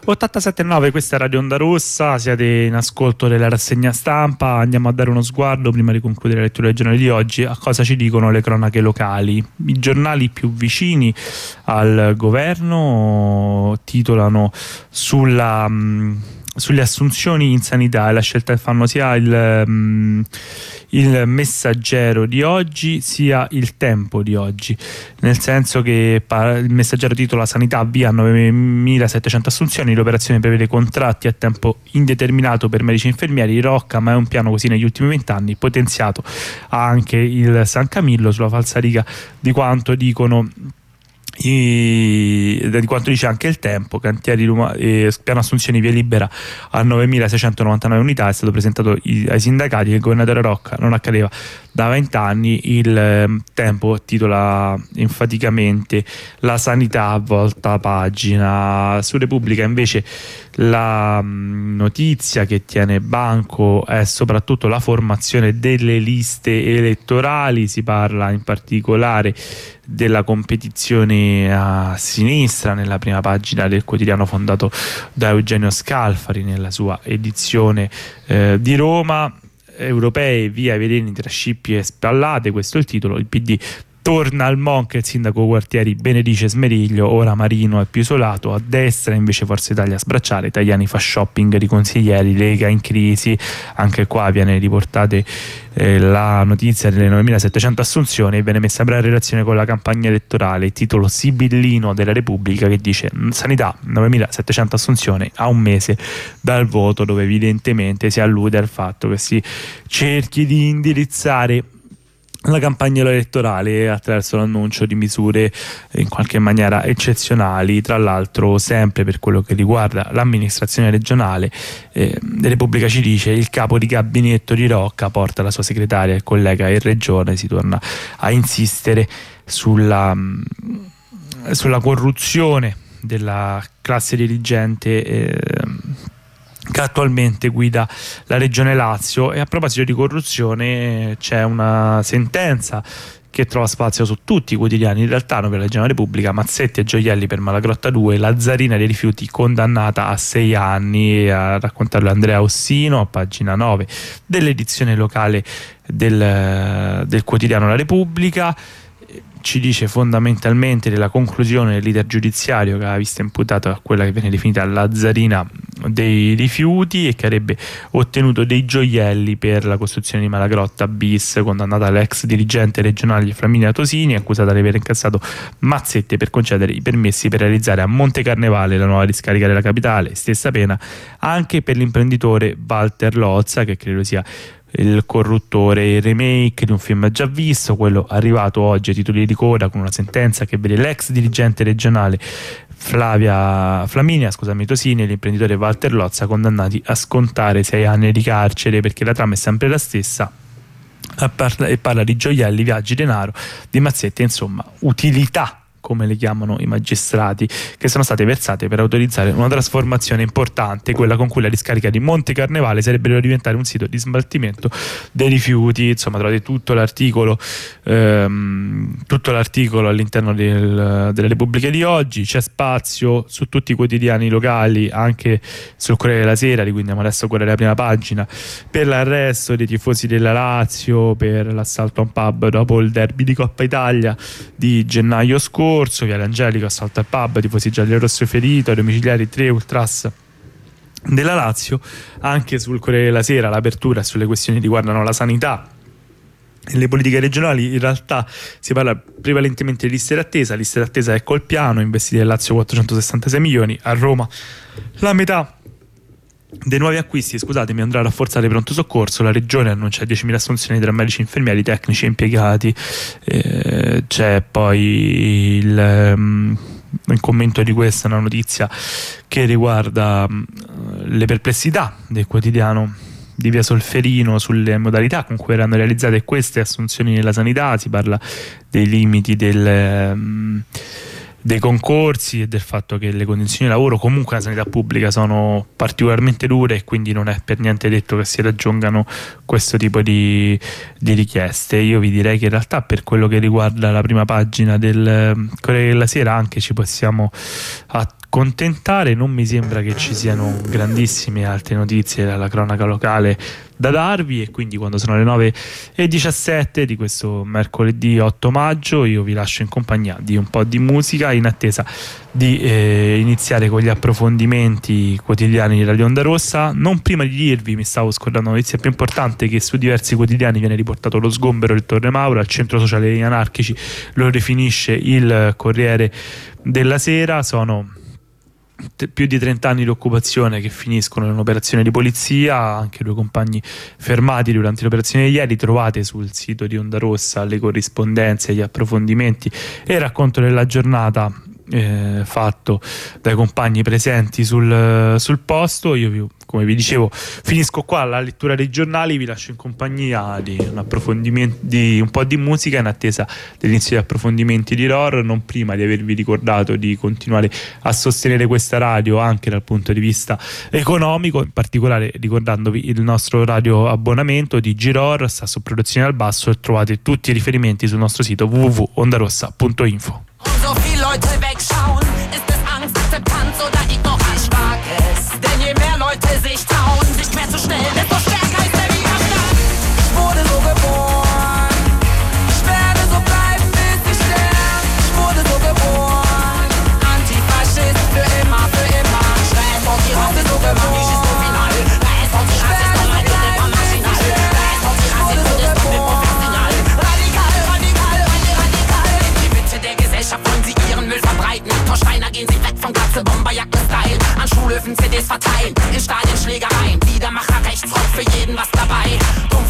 ottantasette virgola nove, questa è Radio Onda Rossa, siete in ascolto della rassegna stampa. Andiamo a dare uno sguardo, prima di concludere la lettura dei giornali di oggi, a cosa ci dicono le cronache locali. I giornali più vicini al governo titolano sulla... Mh, sulle assunzioni in sanità, e la scelta che fanno sia il, um, il Messaggero di oggi sia il Tempo di oggi, nel senso che il Messaggero titola: sanità avvia novemilasettecento assunzioni, l'operazione prevede contratti a tempo indeterminato per medici e infermieri. Rocca, ma è un piano così negli ultimi vent'anni, potenziato anche il San Camillo, sulla falsariga di quanto dicono I, di quanto dice anche il Tempo. Cantieri eh, piano assunzioni via libera a novemilaseicentonovantanove unità, è stato presentato i, ai sindacati, che il governatore Rocca non accadeva da vent'anni. Il eh, Tempo titola enfaticamente: la sanità volta pagina. Su Repubblica invece la mh, notizia che tiene banco è soprattutto la formazione delle liste elettorali. Si parla in particolare della competizione a sinistra nella prima pagina del quotidiano fondato da Eugenio Scalfari nella sua edizione eh, di Roma. Europee, via i veleni tra scippi e spallate, questo è il titolo. Il P D torna al Monk, il sindaco Gualtieri benedice Smeriglio, ora Marino è più isolato. A destra invece Forza Italia a sbracciare, Tajani fa shopping di consiglieri, Lega in crisi. Anche qua viene riportata eh, la notizia delle novemilasettecento assunzioni e viene messa in relazione con la campagna elettorale. Il titolo sibillino della Repubblica che dice: sanità, novemilasettecento assunzioni a un mese dal voto, dove evidentemente si allude al fatto che si cerchi di indirizzare la campagna elettorale attraverso l'annuncio di misure in qualche maniera eccezionali. Tra l'altro, sempre per quello che riguarda l'amministrazione regionale, eh, Repubblica ci dice: il capo di gabinetto di Rocca porta la sua segretaria e collega in regione. Si torna a insistere sulla, sulla corruzione della classe dirigente eh, che attualmente guida la regione Lazio. E a proposito di corruzione, c'è una sentenza che trova spazio su tutti i quotidiani in realtà, per la Regione Repubblica: Mazzetti e Gioielli per Malagrotta due, Lazzarina dei rifiuti condannata a sei anni. A raccontarlo Andrea Ossino a pagina nove dell'edizione locale del, del quotidiano La Repubblica. Ci dice fondamentalmente della conclusione dell'iter giudiziario che ha visto imputata a quella che viene definita Lazzarina dei rifiuti, e che avrebbe ottenuto dei gioielli per la costruzione di Malagrotta bis, condannata l'ex dirigente regionale Flaminia Tosini, accusata di aver incassato mazzette per concedere i permessi per realizzare a Monte Carnevale la nuova discarica della capitale. Stessa pena anche per l'imprenditore Walter Lozza, che credo sia il corruttore, il remake di un film già visto, quello arrivato oggi ai titoli di coda, con una sentenza che vede l'ex dirigente regionale Flavia Flaminia, scusami, Tosini e l'imprenditore Walter Lozza condannati a scontare sei anni di carcere, perché la trama è sempre la stessa e parla di gioielli, viaggi, denaro, di mazzette, insomma utilità, come le chiamano i magistrati, che sono state versate per autorizzare una trasformazione importante, quella con cui la discarica di Monte Carnevale sarebbe dovuta diventare un sito di smaltimento dei rifiuti. Insomma, trovate tutto l'articolo ehm, tutto l'articolo all'interno del, delle Repubbliche di oggi. C'è spazio su tutti i quotidiani locali, anche sul Corriere della Sera, di cui andiamo adesso a guardare la prima pagina, per l'arresto dei tifosi della Lazio per l'assalto a un pub dopo il derby di Coppa Italia di gennaio scorso. Viale Angelico, assalto al pub, tifosi giallorosso ferito, ai domiciliari tre ultras della Lazio. Anche sul Corriere della Sera l'apertura sulle questioni che riguardano la sanità e le politiche regionali. In realtà si parla prevalentemente di liste d'attesa. Liste d'attesa, ecco il piano: investiti nel Lazio quattrocentosessantasei milioni, a Roma la metà dei nuovi acquisti, scusatemi, andrà a rafforzare il pronto soccorso. La regione annuncia diecimila assunzioni tra medici, infermieri, tecnici e impiegati. Eh, c'è poi il, um, il commento di questa, una notizia che riguarda um, le perplessità del quotidiano di Via Solferino sulle modalità con cui erano realizzate queste assunzioni nella sanità. Si parla dei limiti del... Um, dei concorsi e del fatto che le condizioni di lavoro comunque nella sanità pubblica sono particolarmente dure, e quindi non è per niente detto che si raggiungano questo tipo di, di richieste. Io vi direi che in realtà, per quello che riguarda la prima pagina del Corriere della Sera, anche ci possiamo accontentare. Non mi sembra che ci siano grandissime altre notizie dalla cronaca locale da darvi, e quindi quando sono le nove e diciassette di questo mercoledì otto maggio io vi lascio in compagnia di un po' di musica in attesa di eh, iniziare con gli approfondimenti quotidiani di Radio Onda Rossa. Non prima di dirvi, mi stavo scordando la notizia più importante, che su diversi quotidiani viene riportato lo sgombero del Torre Mauro. Al centro sociale degli anarchici lo definisce il Corriere della Sera. Sono più di trenta anni di occupazione che finiscono in un'operazione di polizia, anche due compagni fermati durante l'operazione di ieri. Trovate sul sito di Onda Rossa le corrispondenze, gli approfondimenti e il racconto della giornata eh, fatto dai compagni presenti sul, sul posto. Io vi, come vi dicevo, finisco qua la lettura dei giornali, vi lascio in compagnia di un approfondimento, di un po' di musica in attesa dell'inizio degli approfondimenti di R O R, non prima di avervi ricordato di continuare a sostenere questa radio anche dal punto di vista economico, in particolare ricordandovi il nostro radio abbonamento di G R O R, sta su Produzione al Basso, e trovate tutti i riferimenti sul nostro sito w w w punto ondarossa punto info. So viele Leute wegschauen, ist es Angst, Akzeptanz oder Ignoranz? Starkes, denn je mehr Leute sich trauen, sich quer zu stellen, desto stärker ist der Widerstand. Ich wurde so geboren, ich werde so bleiben, bis ich sterbe. Ich wurde so geboren, Antifaschist für immer, für immer. Schreib auf die Rasse, so gemacht, ich ist so final. Reiß auf die Rasse, ist doch mein Leben war maschinal. Reiß auf die Rasse, ist doch mit professional. Radikal, radikal, radikal. In die Mitte der Gesellschaft wollen sie ihren Müll verbreiten. Torsteiner gehen sie weg von Glatze, Bomberjacke-Style. An Schulhöfen C Ds verteilen, in Stadien Schlägereien. Liedermacher, Rechtsrock, für jeden was dabei.